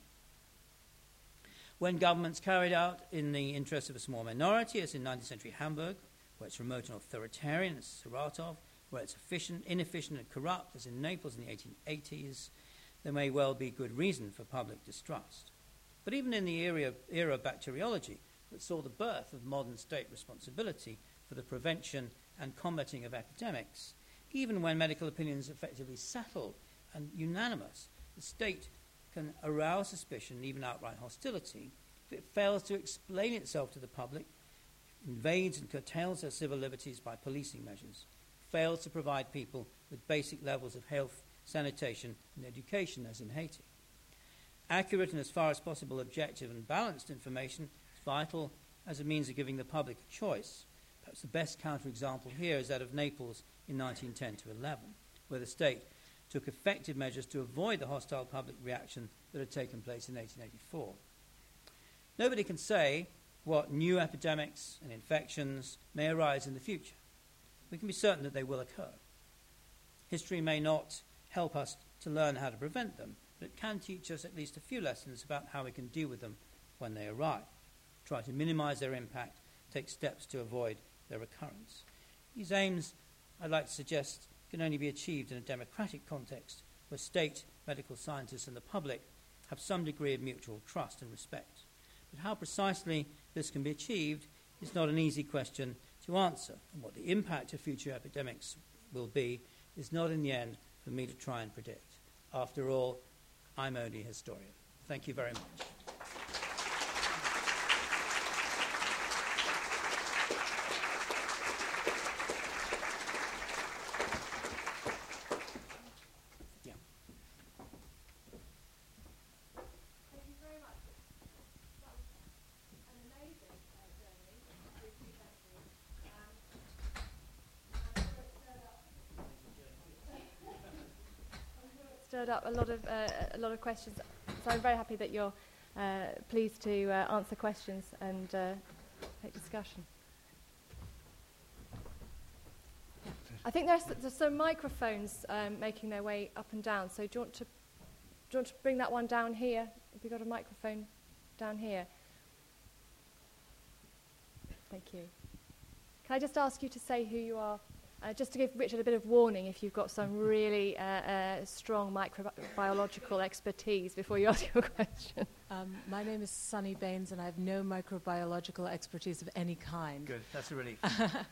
When governments carried out in the interest of a small minority, as in 19th century Hamburg, where it's remote and authoritarian, as Saratov, where it's inefficient and corrupt, as in Naples in the 1880s, there may well be good reason for public distrust. But even in the era of bacteriology that saw the birth of modern state responsibility for the prevention and combating of epidemics, even when medical opinion is effectively settled and unanimous, the state can arouse suspicion and even outright hostility if it fails to explain itself to the public, invades and curtails their civil liberties by policing measures, fails to provide people with basic levels of health, sanitation and education, as in Haiti. Accurate and as far as possible objective and balanced information is vital as a means of giving the public a choice. Perhaps the best counterexample here is that of Naples in 1910 to 11, where the state took effective measures to avoid the hostile public reaction that had taken place in 1884. Nobody can say what new epidemics and infections may arise in the future. We can be certain that they will occur. History may not help us to learn how to prevent them, but it can teach us at least a few lessons about how we can deal with them when they arrive, try to minimize their impact, take steps to avoid their recurrence. These aims, I'd like to suggest, can only be achieved in a democratic context where state, medical scientists and the public have some degree of mutual trust and respect. But how precisely this can be achieved is not an easy question to answer, and what the impact of future epidemics will be is not in the end for me to try and predict. After all, I'm only a historian. Thank you very much. Up a lot of questions, so I'm very happy that you're pleased to answer questions and take discussion. I think there's some microphones making their way up and down. So do you want to bring that one down here? Have you got a microphone down here? Thank you. Can I just ask you to say who you are? Just to give Richard a bit of warning if you've got some really strong microbiological expertise before you ask your question. My name is Sunny Baines, and I have no microbiological expertise of any kind. Good, that's a relief.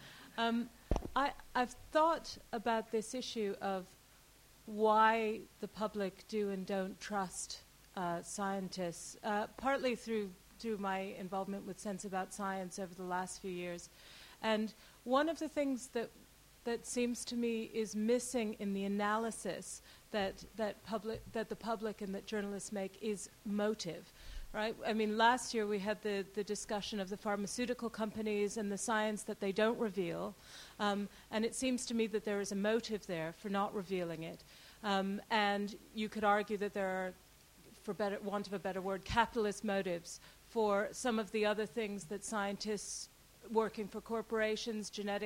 I've thought about this issue of why the public do and don't trust scientists, partly through my involvement with Sense About Science over the last few years. And one of the things that seems to me is missing in the analysis that the public and that journalists make is motive, right? I mean, last year we had the discussion of the pharmaceutical companies and the science that they don't reveal, and it seems to me that there is a motive there for not revealing it. And you could argue that there are, for want of a better word, capitalist motives for some of the other things that scientists working for corporations,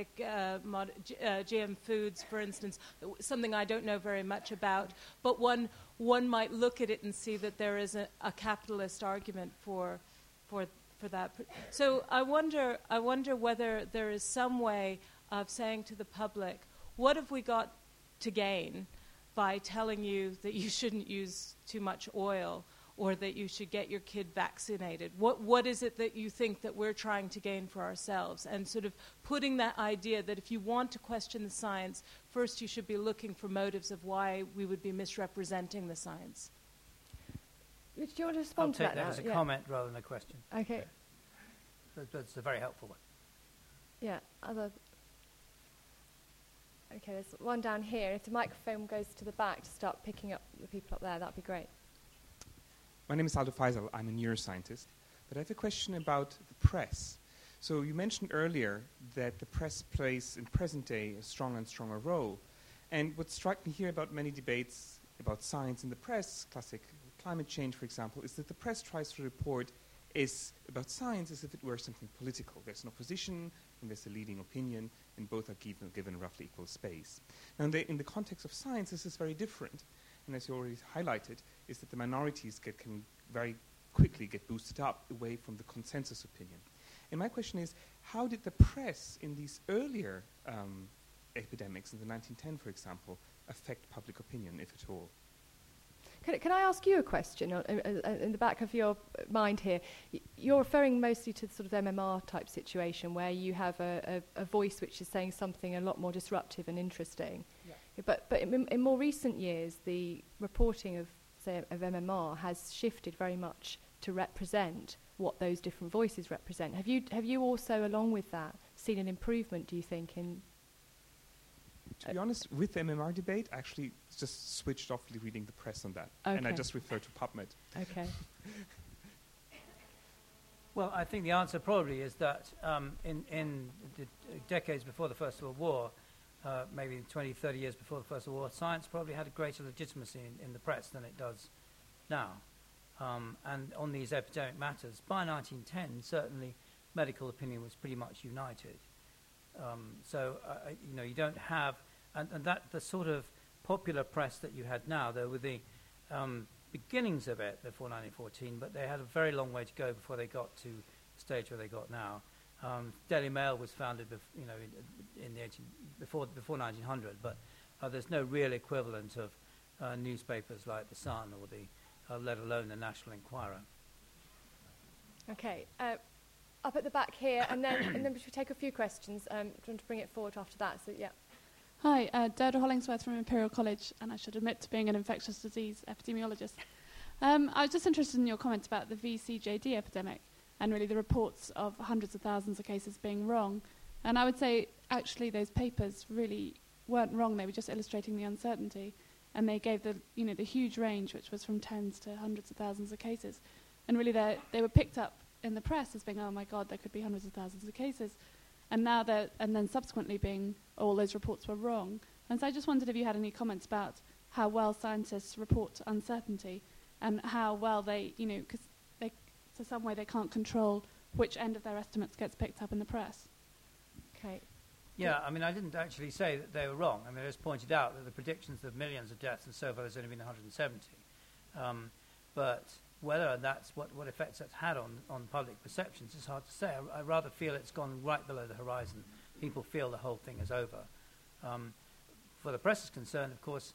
GM foods, for instance, something I don't know very much about, but one might look at it and see that there is a capitalist argument for that. So I wonder whether there is some way of saying to the public, what have we got to gain by telling you that you shouldn't use too much oil, or that you should get your kid vaccinated? What is it that you think that we're trying to gain for ourselves? And sort of putting that idea that if you want to question the science, first you should be looking for motives of why we would be misrepresenting the science. Do you want to respond to that? I'll take that as a comment rather than a question. Okay. That's a very helpful one. Yeah, Okay, there's one down here. If the microphone goes to the back to start picking up the people up there, that'd be great. My name is Aldo Faisal. I'm a neuroscientist. But I have a question about the press. So you mentioned earlier that the press plays in present day a stronger and stronger role. And what struck me here about many debates about science in the press, classic climate change, for example, is that the press tries to report about science as if it were something political. There's an opposition and there's a leading opinion, and both are given roughly equal space. Now, in the context of science, this is very different. And as you already highlighted, is that the minorities can very quickly get boosted up away from the consensus opinion. And my question is, how did the press in these earlier epidemics, in the 1910, for example, affect public opinion, if at all? Can I ask you a question in the back of your mind here? You're referring mostly to the sort of MMR type situation where you have a voice which is saying something a lot more disruptive and interesting. Yeah. But in more recent years, the reporting of MMR has shifted very much to represent what those different voices represent. Have you also, along with that, seen an improvement, do you think, in... To be honest, with the MMR debate, I actually just switched off reading the press on that. Okay. And I just refer to PubMed. Okay. Well, I think the answer probably is that in the decades before the First World War, maybe 20, 30 years before the First World War, science probably had a greater legitimacy in the press than it does now. And on these epidemic matters, by 1910, certainly medical opinion was pretty much united. You don't have, and that the sort of popular press that you had now, there were the beginnings of it before 1914, but they had a very long way to go before they got to the stage where they got now. Daily Mail was founded, before 1900, but there's no real equivalent of newspapers like The Sun or let alone the National Enquirer. Okay. Up at the back here, and then we should take a few questions. Do you want to bring it forward after that? So, yeah. Hi, Deirdre Hollingsworth from Imperial College, and I should admit to being an infectious disease epidemiologist. I was just interested in your comments about the VCJD epidemic and really the reports of hundreds of thousands of cases being wrong. And I would say, actually, those papers really weren't wrong. They were just illustrating the uncertainty, and they gave the huge range, which was from tens to hundreds of thousands of cases. And really, they were picked up in the press as being, oh my God, there could be hundreds of thousands of cases, and then subsequently being all those reports were wrong. And so I just wondered if you had any comments about how well scientists report uncertainty and how well they, because to some way they can't control which end of their estimates gets picked up in the press. Okay. Yeah, I mean, I didn't actually say that they were wrong. I mean, I just pointed out that the predictions of millions of deaths and so far there's only been 170. But whether that's what effects that's had on public perceptions is hard to say. I rather feel it's gone right below the horizon. People feel the whole thing is over. For the press is concerned, of course,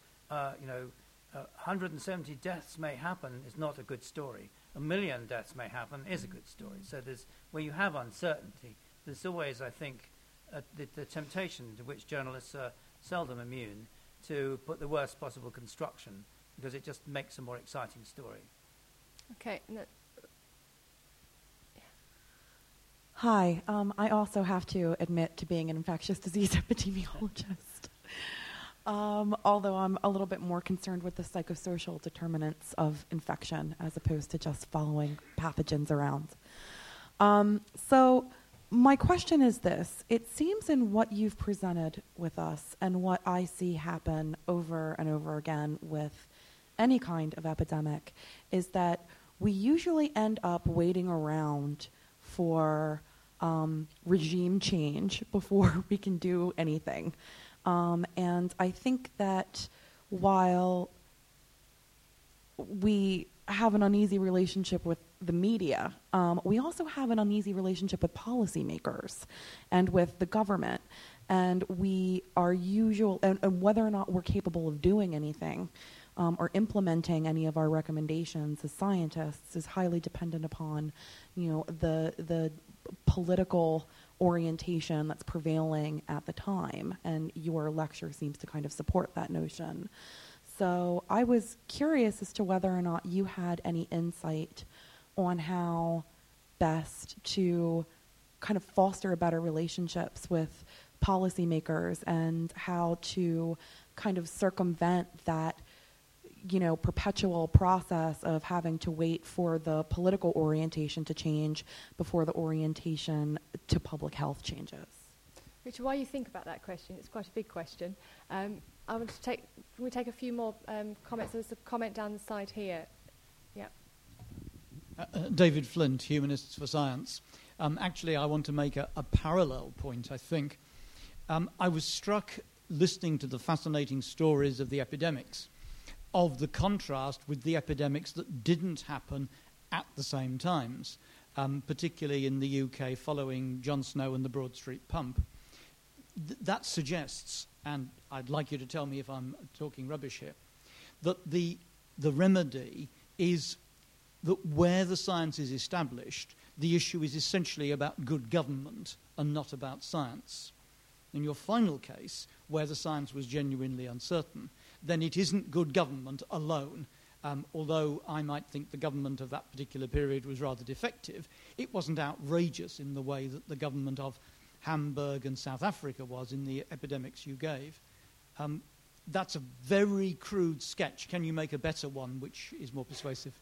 170 deaths may happen is not a good story. 1 million deaths may happen is a good story. So where you have uncertainty, there's always, I think, the temptation to which journalists are seldom immune to put the worst possible construction because it just makes a more exciting story. Okay. No. Hi. I also have to admit to being an infectious disease epidemiologist, although I'm a little bit more concerned with the psychosocial determinants of infection as opposed to just following pathogens around. So my question is this. It seems in what you've presented with us and what I see happen over and over again with any kind of epidemic is that we usually end up waiting around for regime change before we can do anything. And I think that while we have an uneasy relationship with the media, we also have an uneasy relationship with policymakers and with the government. And we are and whether or not we're capable of doing anything or implementing any of our recommendations as scientists is highly dependent upon, the political orientation that's prevailing at the time. And your lecture seems to kind of support that notion. So I was curious as to whether or not you had any insight on how best to kind of foster better relationships with policymakers and how to kind of circumvent that, perpetual process of having to wait for the political orientation to change before the orientation to public health changes. Richard, while you think about that question, it's quite a big question. I want to take. Can we take a few more comments? There's a comment down the side here. Yeah. David Flint, Humanists for Science. Actually, I want to make a parallel point, I think. I was struck listening to the fascinating stories of the epidemics, of the contrast with the epidemics that didn't happen at the same times, particularly in the UK following John Snow and the Broad Street pump. That suggests, and I'd like you to tell me if I'm talking rubbish here, that the remedy is that where the science is established, the issue is essentially about good government and not about science. In your final case, where the science was genuinely uncertain, then it isn't good government alone. Although I might think the government of that particular period was rather defective, it wasn't outrageous in the way that the government of Hamburg and South Africa was in the epidemics you gave. That's a very crude sketch. Can you make a better one which is more persuasive?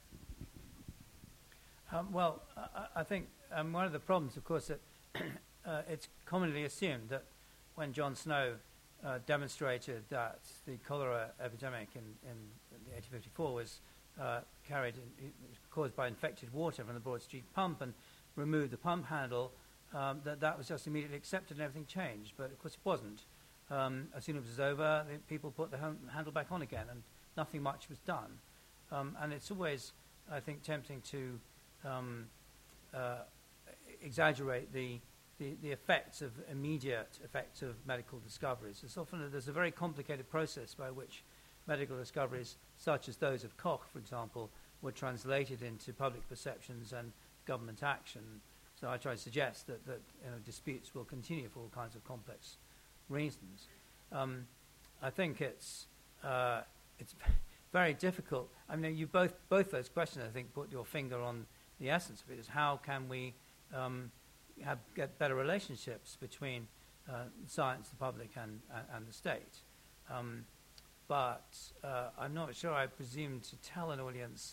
I think one of the problems, of course, that it's commonly assumed that when John Snow demonstrated that the cholera epidemic in 1854 was caused by infected water from the Broad Street pump and removed the pump handle, that was just immediately accepted and everything changed. But of course it wasn't. As soon as it was over, people put the handle back on again and nothing much was done. And it's always, I think, tempting to exaggerate the effects of immediate effects of medical discoveries. There's a very complicated process by which medical discoveries, such as those of Koch, for example, were translated into public perceptions and government action. So I try to suggest that disputes will continue for all kinds of complex reasons. I think it's very difficult. I mean, you both those questions, I think, put your finger on the essence of it. Is how can we get better relationships between science, the public, and the state? But I'm not sure I presume to tell an audience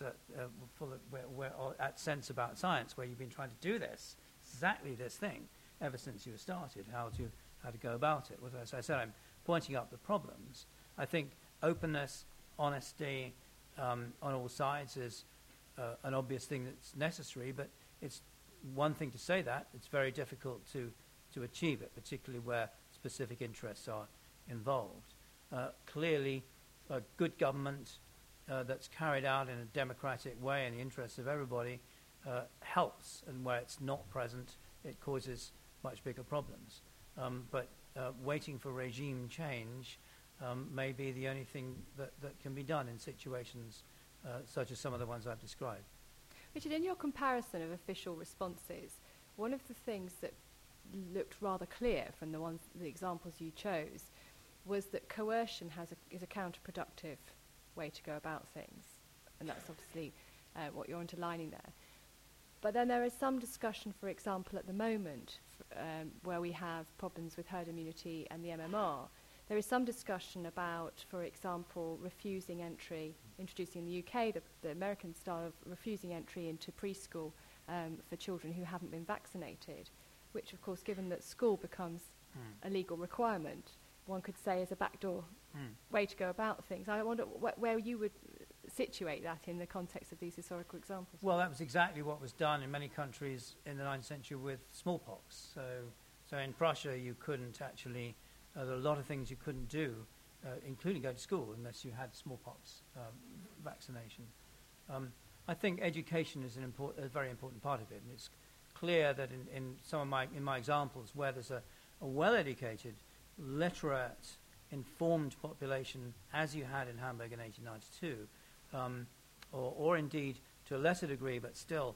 at Sense About Science, where you've been trying to do this, exactly this thing, ever since you started, how to go about it. As I said, I'm pointing out the problems. I think openness, honesty on all sides is an obvious thing that's necessary, but it's one thing to say that. It's very difficult to achieve it, particularly where specific interests are involved. Clearly, a good government that's carried out in a democratic way in the interests of everybody helps, and where it's not present, it causes much bigger problems. But waiting for regime change may be the only thing that can be done in situations such as some of the ones I've described. Richard, in your comparison of official responses, one of the things that looked rather clear from the examples you chose was that coercion is a counterproductive way to go about things, and that's obviously what you're underlining there. But then there is some discussion, for example, at the moment, where we have problems with herd immunity and the MMR. There is some discussion about, for example, refusing entry, introducing in the UK the American style of refusing entry into preschool for children who haven't been vaccinated, which, of course, given that school becomes a legal requirement, one could say is a backdoor way to go about things. I wonder where you would situate that in the context of these historical examples? Well, that was exactly what was done in many countries in the 19th century with smallpox. So in Prussia, you couldn't actually, there were a lot of things you couldn't do, including go to school, unless you had smallpox vaccination. I think education is a very important part of it, and it's clear that in my examples, where there's a well-educated, literate, informed population, as you had in Hamburg in 1892, or indeed to a lesser degree, but still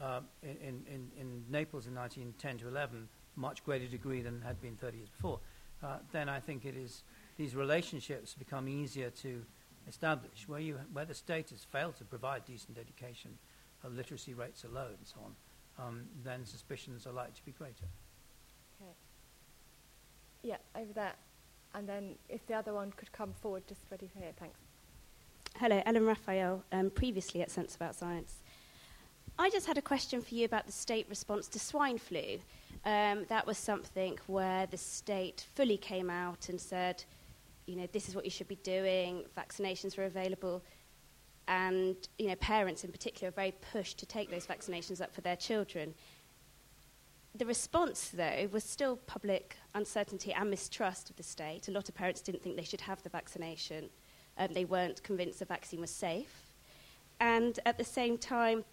in Naples in 1910 to 11, much greater degree than had been 30 years before, then I think these relationships become easier to establish. Where the state has failed to provide decent education, literacy rates are low and so on, then suspicions are likely to be greater. Okay. Yeah, over there. And then if the other one could come forward, just ready for here. Thanks. Hello, Ellen Raphael, previously at Sense About Science. I just had a question for you about the state response to swine flu. That was something where the state fully came out and said, this is what you should be doing, vaccinations were available, and, parents in particular are very pushed to take those vaccinations up for their children. The response, though, was still public uncertainty and mistrust of the state. A lot of parents didn't think they should have the vaccination. They weren't convinced the vaccine was safe. And at the same time,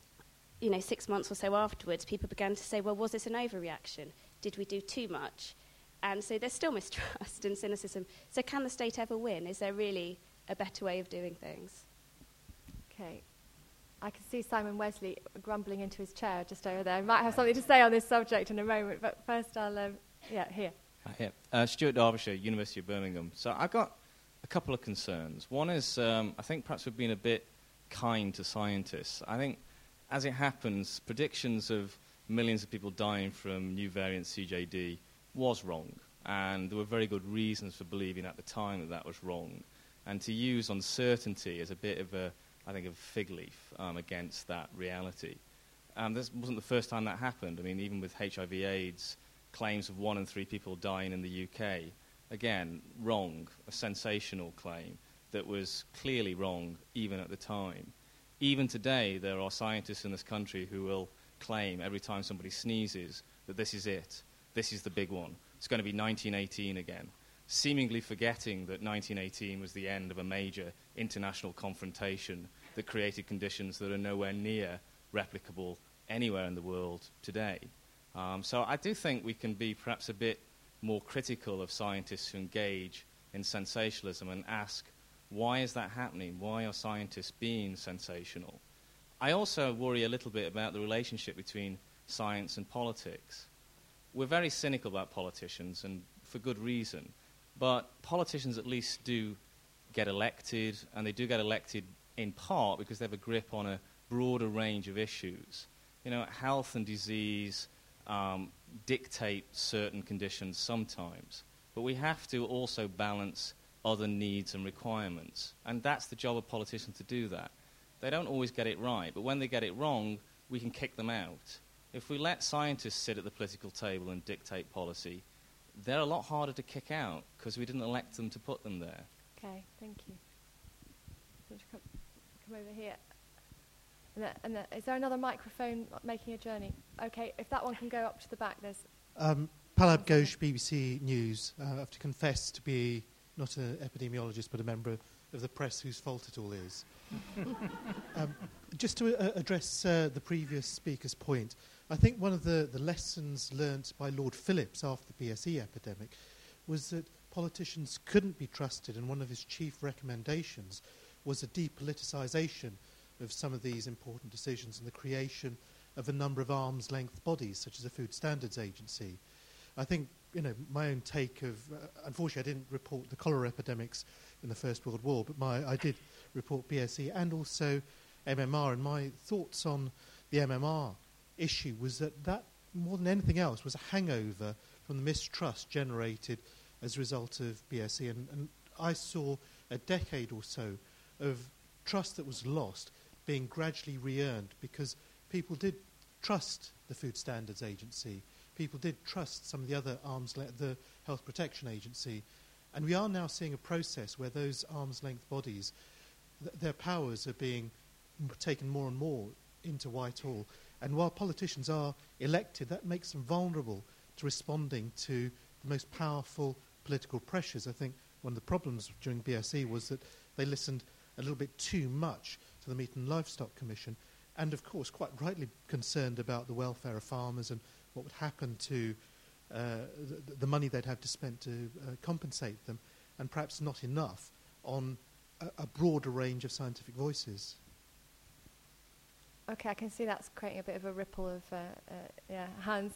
6 months or so afterwards, people began to say, well, was this an overreaction? Did we do too much? And so there's still mistrust and cynicism. So can the state ever win? Is there really a better way of doing things? Okay. I can see Simon Wesley grumbling into his chair just over there. He might have something to say on this subject in a moment, but first I'll, here. Stuart Derbyshire, University of Birmingham. So I've got a couple of concerns. One is I think perhaps we've been a bit kind to scientists. I think, as it happens, predictions of millions of people dying from new variant CJD was wrong, and there were very good reasons for believing at the time that was wrong. And to use uncertainty as a bit of a fig leaf against that reality. This wasn't the first time that happened. I mean, even with HIV/AIDS, claims of 1 in 3 people dying in the UK, again, wrong, a sensational claim that was clearly wrong even at the time. Even today, there are scientists in this country who will claim every time somebody sneezes that this is it, this is the big one. It's going to be 1918 again, seemingly forgetting that 1918 was the end of a major international confrontation that created conditions that are nowhere near replicable anywhere in the world today. So I do think we can be perhaps a bit more critical of scientists who engage in sensationalism and ask, why is that happening? Why are scientists being sensational? I also worry a little bit about the relationship between science and politics. We're very cynical about politicians, and for good reason. But politicians at least do get elected, and they do get elected in part because they have a grip on a broader range of issues. Health and disease dictate certain conditions sometimes, but we have to also balance other needs and requirements, and that's the job of politicians to do that. They don't always get it right, but when they get it wrong, we can kick them out. If we let scientists sit at the political table and dictate policy, they're a lot harder to kick out because we didn't elect them to put them there. Okay, thank you. Come over here. Is there another microphone making a journey? Okay, if that one can go up to the back, there's... Palab Ghosh, BBC News. I have to confess to be not an epidemiologist, but a member of the press whose fault it all is. Just to address the previous speaker's point, I think one of the lessons learnt by Lord Phillips after the BSE epidemic was that politicians couldn't be trusted, and one of his chief recommendations was a depoliticisation of some of these important decisions and the creation of a number of arm's-length bodies, such as the Food Standards Agency. I think, my own take of... unfortunately, I didn't report the cholera epidemics in the First World War, but I did report BSE and also MMR, and my thoughts on the MMR issue was that more than anything else, was a hangover from the mistrust generated as a result of BSE. And I saw a decade or so of trust that was lost being gradually re-earned because people did trust the Food Standards Agency. People did trust some of the other the Health Protection Agency. And we are now seeing a process where those arm's-length bodies their powers are being taken more and more into Whitehall. And while politicians are elected, that makes them vulnerable to responding to the most powerful political pressures. I think one of the problems during BSE was that they listened a little bit too much to the Meat and Livestock Commission, and of course quite rightly concerned about the welfare of farmers and what would happen to the money they'd have to spend to compensate them, and perhaps not enough on a broader range of scientific voices. Okay, I can see that's creating a bit of a ripple of hands.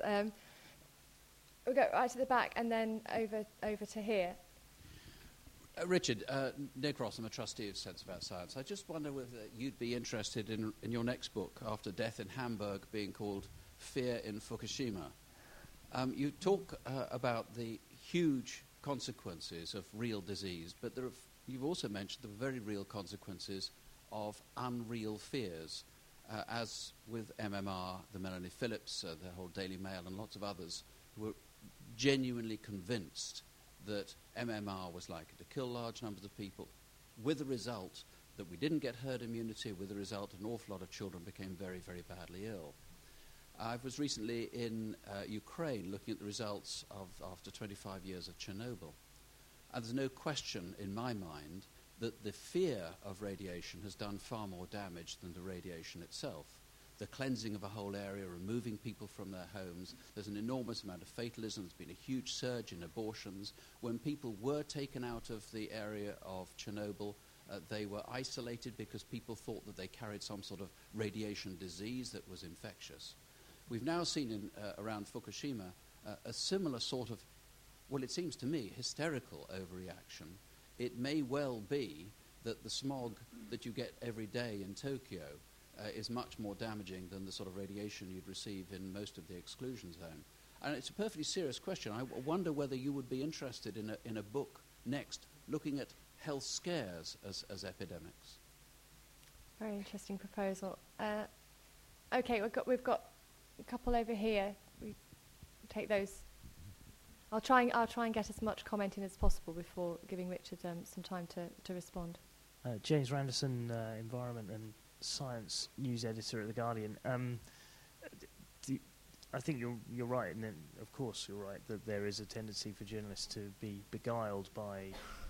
We'll go right to the back and then over to here. Richard, Nick Ross, I'm a trustee of Sense About Science. I just wonder whether you'd be interested in your next book, After Death in Hamburg, being called Fear in Fukushima. You talk about the huge consequences of real disease, but you've also mentioned the very real consequences of unreal fears, as with MMR, the Melanie Phillips, the whole Daily Mail, and lots of others who were genuinely convinced that MMR was likely to kill large numbers of people, with the result that we didn't get herd immunity, with the result an awful lot of children became very, very badly ill. I was recently in Ukraine looking at the results of after 25 years of Chernobyl. And there's no question in my mind that the fear of radiation has done far more damage than the radiation itself. The cleansing of a whole area, removing people from their homes. There's an enormous amount of fatalism. There's been a huge surge in abortions. When people were taken out of the area of Chernobyl, they were isolated because people thought that they carried some sort of radiation disease that was infectious. We've now seen around Fukushima a similar sort of, well, it seems to me, hysterical overreaction. It may well be that the smog that you get every day in Tokyo is much more damaging than the sort of radiation you'd receive in most of the exclusion zone. And it's a perfectly serious question. I wonder whether you would be interested in a book next looking at health scares as epidemics. Very interesting proposal. Okay, we've got a couple over here. We take those. I'll try and get as much comment in as possible before giving Richard some time to respond. James Randerson, Environment and Science News Editor at The Guardian. I think you're right, and of course you're right, that there is a tendency for journalists to be beguiled by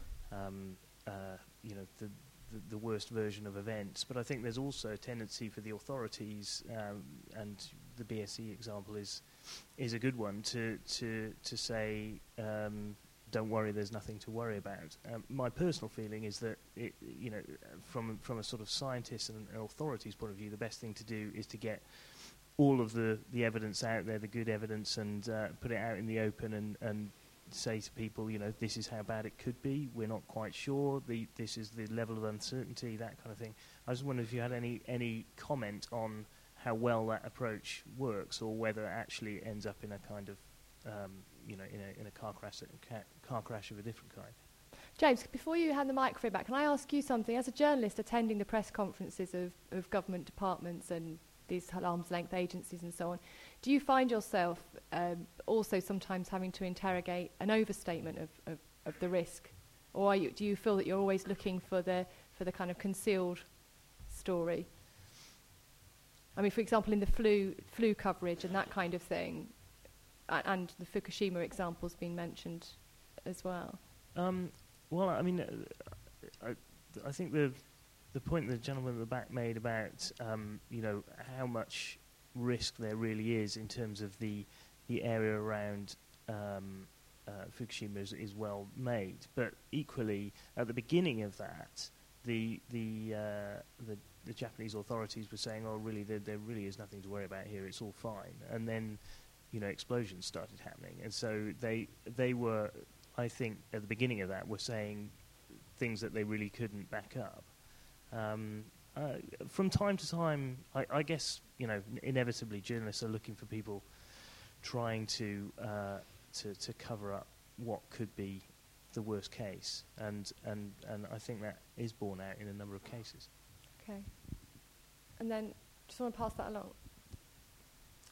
the worst version of events. But I think there's also a tendency for the authorities, and the BSE example is a good one, to say, don't worry, there's nothing to worry about. My personal feeling is that, from a sort of scientist and authorities point of view, the best thing to do is to get all of the evidence out there, the good evidence, and put it out in the open and say to people, this is how bad it could be. We're not quite sure. This is the level of uncertainty, that kind of thing. I just wonder if you had any comment on how well that approach works, or whether it actually ends up in a kind of in a car crash of a different kind. James, before you hand the microphone back, can I ask you something? As a journalist attending the press conferences of government departments and these arm's length agencies and so on, do you find yourself also sometimes having to interrogate an overstatement of the risk, or do you feel that you're always looking for the kind of concealed story? I mean, for example, in the flu coverage and that kind of thing, and the Fukushima example's been mentioned as well. Well, I mean, I think the point the gentleman at the back made about how much risk there really is in terms of the area around Fukushima is well made. But equally, at the beginning of that, the Japanese authorities were saying, "Oh, really, there really is nothing to worry about here. It's all fine." And then, explosions started happening, and so they were, I think, at the beginning of that, were saying things that they really couldn't back up. From time to time, I guess, inevitably journalists are looking for people trying to cover up what could be the worst case, and I think that is borne out in a number of cases. Okay. And then, just want to pass that along.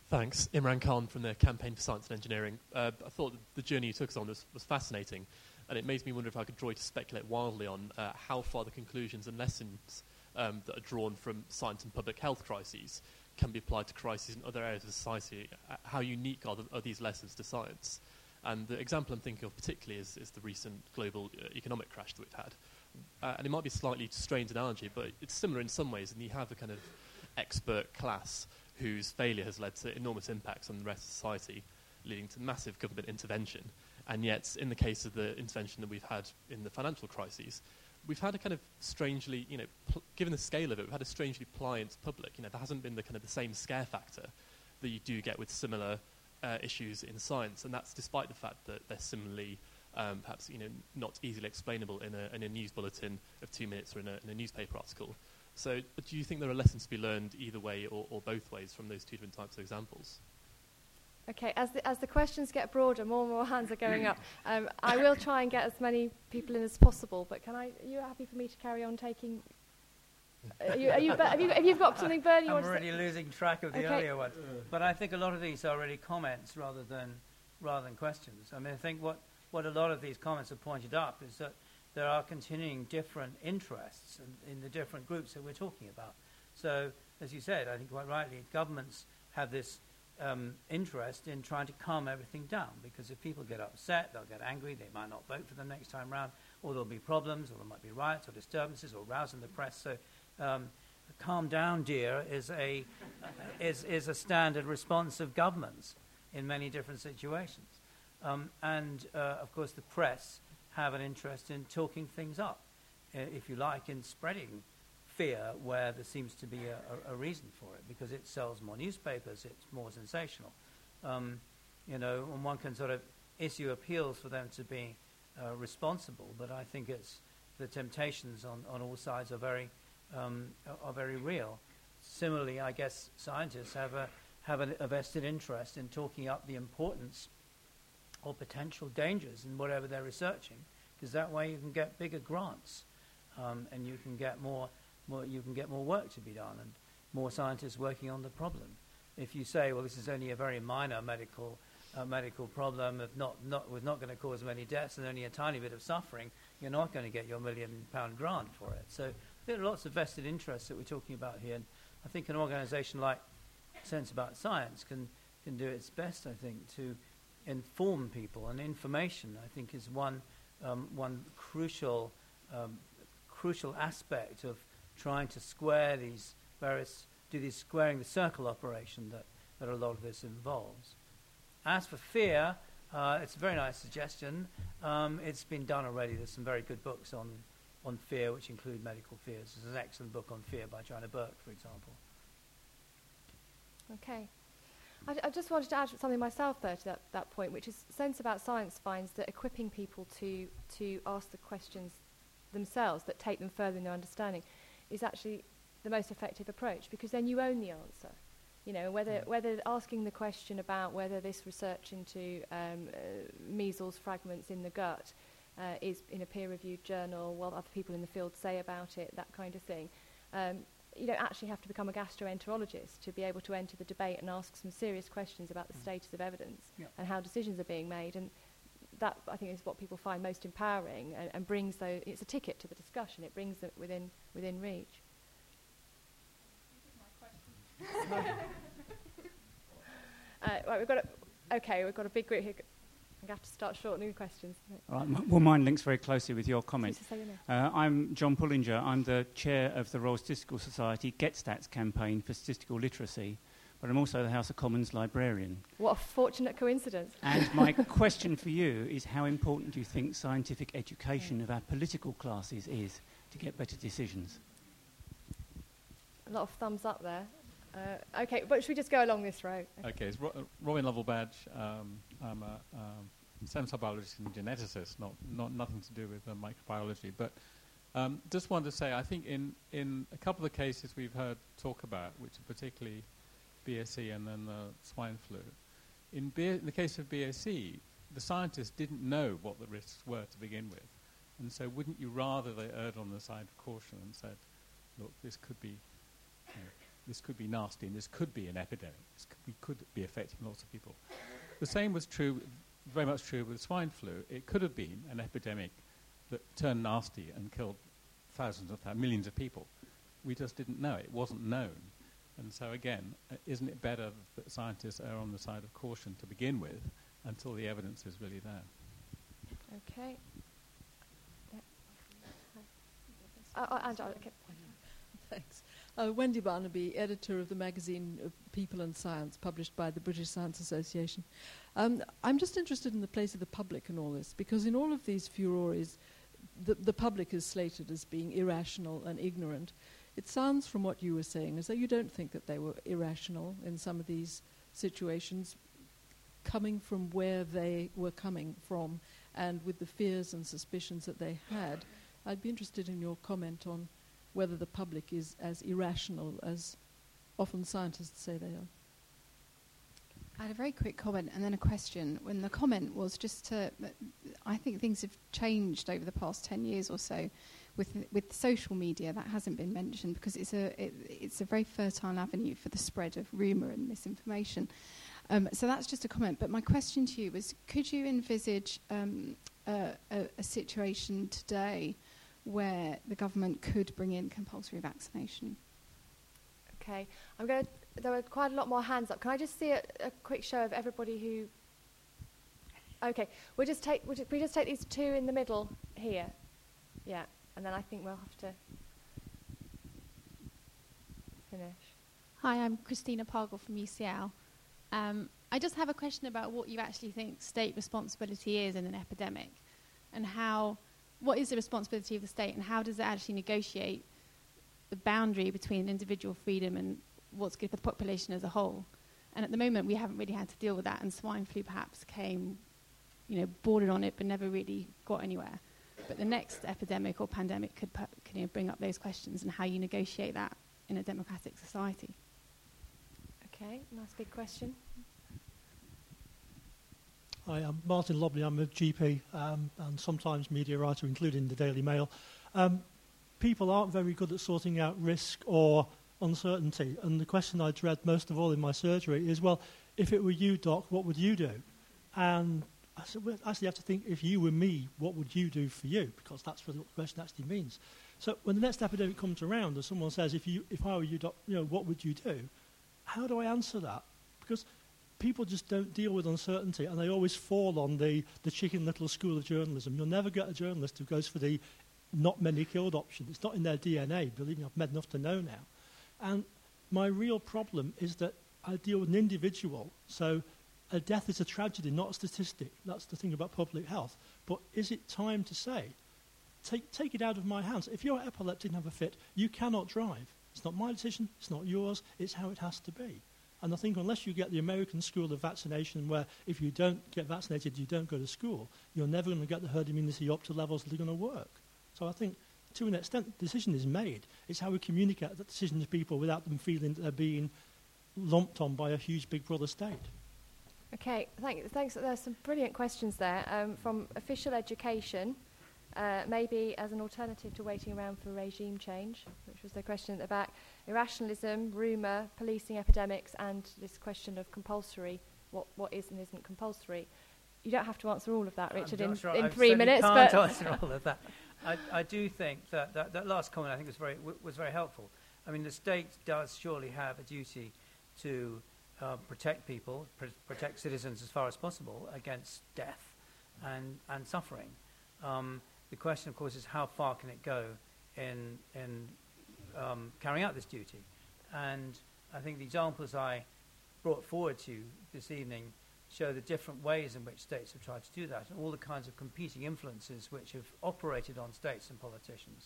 Thanks. Imran Khan from the Campaign for Science and Engineering. I thought the journey you took us on was fascinating. And it makes me wonder if I could draw you to speculate wildly on how far the conclusions and lessons that are drawn from science and public health crises can be applied to crises in other areas of society. How unique are these lessons to science? And the example I'm thinking of particularly is the recent global economic crash that we've had. And it might be a slightly strange analogy, but it's similar in some ways, and you have a kind of expert class whose failure has led to enormous impacts on the rest of society, leading to massive government intervention. And yet, in the case of the intervention that we've had in the financial crises, we've had a kind of strangely, given the scale of it, we've had a strangely pliant public. There hasn't been the kind of the same scare factor that you do get with similar issues in science, and that's despite the fact that they're similarly, perhaps, not easily explainable in a news bulletin of 2 minutes or in a newspaper article. So, do you think there are lessons to be learned either way or both ways from those two different types of examples? Okay, as the questions get broader, more and more hands are going up. I will try and get as many people in as possible, but are you happy for me to carry on taking... have you got something burning you want to say? I'm already losing track of the earlier ones. But I think a lot of these are really comments rather than questions. I mean, I think what a lot of these comments have pointed up is that there are continuing different interests in the different groups that we're talking about. So, as you said, I think quite rightly, governments have this interest in trying to calm everything down, because if people get upset, they'll get angry, they might not vote for them next time round, or there'll be problems, or there might be riots or disturbances or rows in the press. So calm down, dear, is a standard response of governments in many different situations. And of course the press have an interest in talking things up, if you like, in spreading fear where there seems to be a reason for it, because it sells more newspapers, it's more sensational. And one can sort of issue appeals for them to be responsible, but I think the temptations on all sides are very real. Similarly, I guess scientists have a vested interest in talking up the importance or potential dangers in whatever they're researching, because that way you can get bigger grants, and you can get more work to be done and more scientists working on the problem. If you say, well, this is only a very minor medical problem, was not going to cause many deaths and only a tiny bit of suffering, you're not going to get your £1 million grant for it. So there are lots of vested interests that we're talking about here, and I think an organisation like Sense About Science can do its best, I think, to inform people, and information, I think, is one crucial aspect of trying to square these squaring the circle operation that a lot of this involves. As for fear, it's a very nice suggestion. It's been done already. There's some very good books on fear, which include medical fears. There's an excellent book on fear by Joanna Burke, for example. Okay. I just wanted to add something myself there to that point, which is Sense About Science finds that equipping people to ask the questions themselves that take them further in their understanding is actually the most effective approach, because then you own the answer. Whether asking the question about whether this research into measles fragments in the gut is in a peer-reviewed journal, what other people in the field say about it, that kind of thing. You don't actually have to become a gastroenterologist to be able to enter the debate and ask some serious questions about the status of evidence and how decisions are being made. And that, I think, is what people find most empowering and brings those. It's a ticket to the discussion. It brings them within reach. Right, we've got a big group here. I'm going to have to start shortening the questions. Well, mine links very closely with your comment. Please say your name. I'm John Pullinger. I'm the chair of the Royal Statistical Society GetStats campaign for statistical literacy, but I'm also the House of Commons librarian. What a fortunate coincidence. And my question for you is, how important do you think scientific education of our political classes is to get better decisions? A lot of thumbs up there. Okay, but should we just go along this row? Okay, it's Robin Lovell-Badge. I'm a stem cell biologist and geneticist, nothing to do with microbiology. But just wanted to say, I think in a couple of the cases we've heard talk about, which are particularly BSE and then the swine flu, in the case of BSE, the scientists didn't know what the risks were to begin with. And so wouldn't you rather they erred on the side of caution and said, look, this could be nasty, and this could be an epidemic. We could be affecting lots of people. The same was true very much true with swine flu. It could have been an epidemic that turned nasty and killed millions of people. We just didn't know. It wasn't known. And so again, isn't it better that scientists are on the side of caution to begin with until the evidence is really there? Okay. Angela, okay. Thanks. Wendy Barnaby, editor of the magazine People and Science, published by the British Science Association. I'm just interested in the place of the public in all this, because in all of these furores, the public is slated as being irrational and ignorant. It sounds from what you were saying as though you don't think that they were irrational in some of these situations, coming from where they were coming from and with the fears and suspicions that they had. I'd be interested in your comment on whether the public is as irrational as often scientists say they are. I had a very quick comment and then a question. When the comment was just to, I think things have changed over the past 10 years or so with social media. That hasn't been mentioned because it's a very fertile avenue for the spread of rumour and misinformation. So that's just a comment. But my question to you was, could you envisage a situation today where the government could bring in compulsory vaccination? Okay, there are quite a lot more hands up. Can I just see a quick show of everybody who... Okay, we just take these two in the middle here. Yeah, and then I think we'll have to finish. Hi, I'm Christina Pargle from UCL. I just have a question about what you actually think state responsibility is in an epidemic, and what is the responsibility of the state, and how does it actually negotiate the boundary between individual freedom and what's good for the population as a whole. And at the moment, we haven't really had to deal with that, and swine flu perhaps came, bordered on it, but never really got anywhere. But the next epidemic or pandemic could bring up those questions and how you negotiate that in a democratic society. Okay, nice big question. Hi, I'm Martin Lobley. I'm a GP and sometimes media writer, including the Daily Mail. People aren't very good at sorting out risk or uncertainty. And the question I dread most of all in my surgery is, well, if it were you, Doc, what would you do? And I said, well, actually, you have to think, if you were me, what would you do for you? Because that's what the question actually means. So when the next epidemic comes around and someone says, if I were you, Doc, what would you do? How do I answer that? Because people just don't deal with uncertainty, and they always fall on the chicken little school of journalism. You'll never get a journalist who goes for the not many killed option. It's not in their DNA. Believe me, I've met enough to know now. And my real problem is that I deal with an individual. So a death is a tragedy, not a statistic. That's the thing about public health. But is it time to say, take it out of my hands? If you're epileptic and have a fit, you cannot drive. It's not my decision. It's not yours. It's how it has to be. And I think unless you get the American school of vaccination, where if you don't get vaccinated, you don't go to school, you're never going to get the herd immunity up to levels that are going to work. So I think, to an extent, the decision is made. It's how we communicate that decision to people without them feeling that they're being lumped on by a huge Big Brother state. Okay, thanks. There's some brilliant questions there from official education, maybe as an alternative to waiting around for regime change, which was the question about irrationalism, rumour, policing epidemics, and this question of compulsory, what is and isn't compulsory. You don't have to answer all of that, Richard, in 3 minutes. I can't but answer all of that. I do think that last comment I think was very helpful. I mean, the state does surely have a duty to protect people, protect citizens as far as possible against death and suffering. The question, of course, is how far can it go in carrying out this duty? And I think the examples I brought forward to you this evening show the different ways in which states have tried to do that, and all the kinds of competing influences which have operated on states and politicians.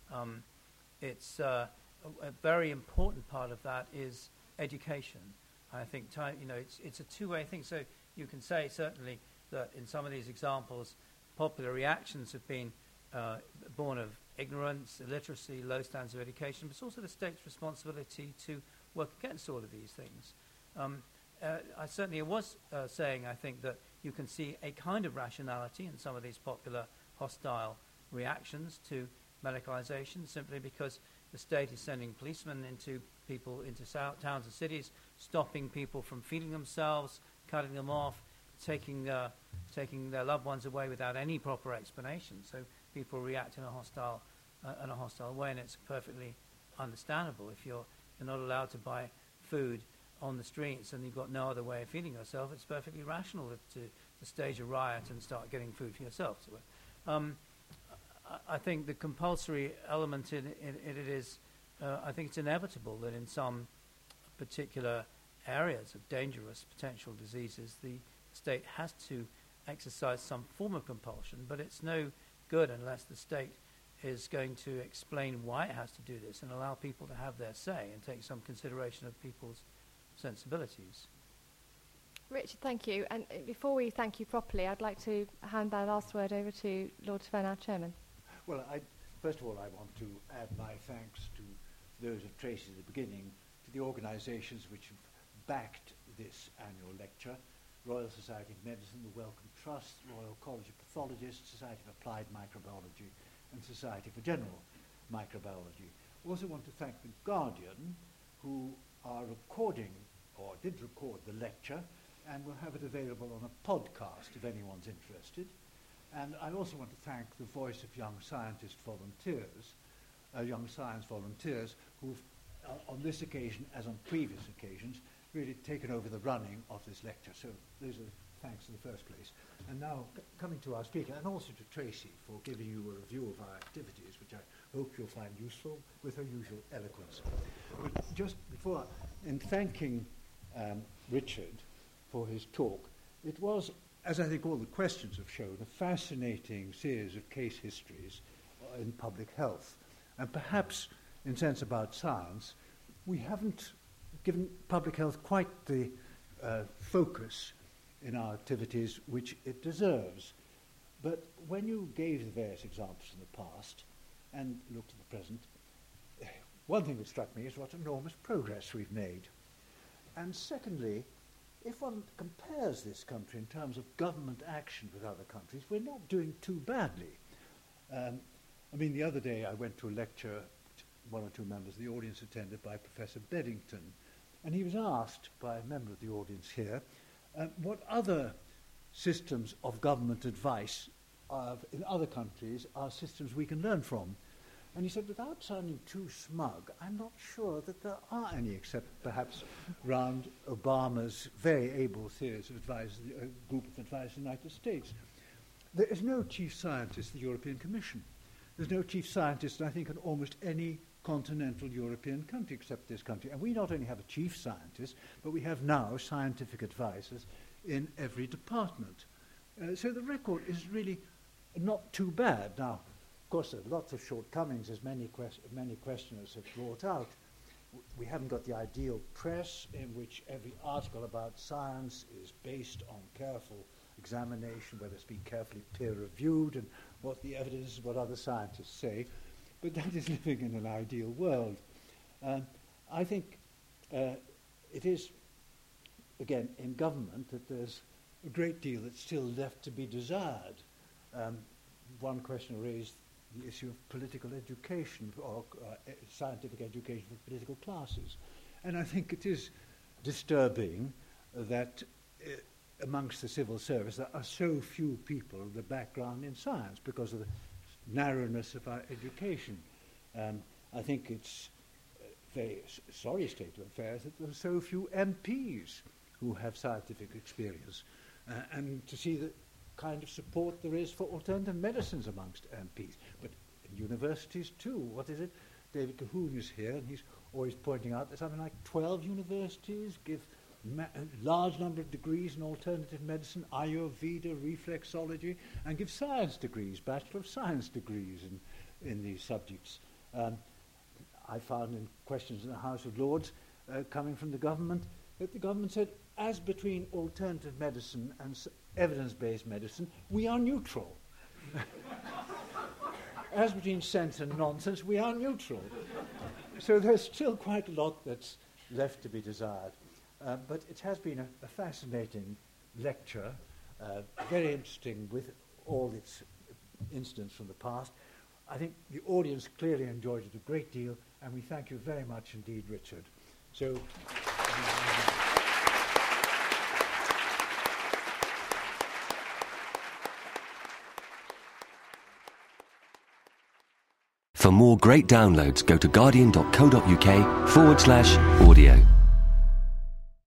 It's a very important part of that is education. I think it's a two-way thing. So you can say certainly that in some of these examples, popular reactions have been born of ignorance, illiteracy, low standards of education, but it's also the state's responsibility to work against all of these things. I certainly was saying, I think, that you can see a kind of rationality in some of these popular hostile reactions to medicalization, simply because the state is sending policemen into towns and cities, stopping people from feeding themselves, cutting them off, taking their loved ones away without any proper explanation. So people react in a hostile way, and it's perfectly understandable. If you're not allowed to buy food on the streets and you've got no other way of feeding yourself, it's perfectly rational to stage a riot and start getting food for yourself. So, I think the compulsory element in it is, I think it's inevitable that in some particular areas of dangerous potential diseases, the state has to exercise some form of compulsion, but it's no good unless the state is going to explain why it has to do this and allow people to have their say and take some consideration of people's sensibilities. Richard, thank you. And before we thank you properly, I'd like to hand that last word over to Lord Sven, our chairman. Well, first of all, I want to add my thanks to those of Tracy at the beginning, to the organisations which have backed this annual lecture: Royal Society of Medicine, the Wellcome Trust, Royal College of Pathologists, Society of Applied Microbiology, and Society for General Microbiology. I also want to thank the Guardian, who are recording, or did record, the lecture, and will have it available on a podcast if anyone's interested. And I also want to thank the Voice of Young Scientist volunteers, young science volunteers, who've, on this occasion, as on previous occasions, really taken over the running of this lecture. So those are thanks in the first place. And now, coming to our speaker, and also to Tracy for giving you a review of our activities, which I hope you'll find useful with her usual eloquence. But just before, in thanking Richard for his talk, it was, as I think all the questions have shown, a fascinating series of case histories in public health. And perhaps, in Sense About Science, we haven't given public health quite the focus in our activities which it deserves. But when you gave the various examples in the past and looked at the present, one thing that struck me is what enormous progress we've made. And secondly, if one compares this country in terms of government action with other countries, we're not doing too badly. I mean, the other day I went to a lecture, one or two members of the audience attended, by Professor Beddington, and he was asked by a member of the audience here what other systems of government advice in other countries are systems we can learn from. And he said, without sounding too smug, I'm not sure that there are any, except perhaps round Obama's very able series of advisors, a group of advisors in the United States. There is no chief scientist in the European Commission. There's no chief scientist, I think, in almost any continental European country except this country. And we not only have a chief scientist, but we have now scientific advisors in every department. So the record is really not too bad. Now, of course, there are lots of shortcomings, as many questioners have brought out. We haven't got the ideal press in which every article about science is based on careful examination, whether it's been carefully peer-reviewed and what the evidence is, what other scientists say. But that is living in an ideal world. I think it is, again, in government that there's a great deal that's still left to be desired. One question raised the issue of political education or scientific education for political classes. And I think it is disturbing that amongst the civil service there are so few people with a background in science because of the narrowness of our education. I think it's a very sorry state of affairs that there are so few MPs who have scientific experience. And to see the kind of support there is for alternative medicines amongst MPs. But in universities too, what is it? David Cahoon is here, and he's always pointing out that something like 12 universities give a large number of degrees in alternative medicine, Ayurveda, reflexology, and give science degrees, Bachelor of Science degrees in these subjects. I found in questions in the House of Lords coming from the government that the government said, as between alternative medicine and evidence-based medicine, we are neutral. As between sense and nonsense, we are neutral. So there's still quite a lot that's left to be desired. But it has been a fascinating lecture, very interesting with all its incidents from the past. I think the audience clearly enjoyed it a great deal, and we thank you very much indeed, Richard. So. For more great downloads, go to guardian.co.uk/audio.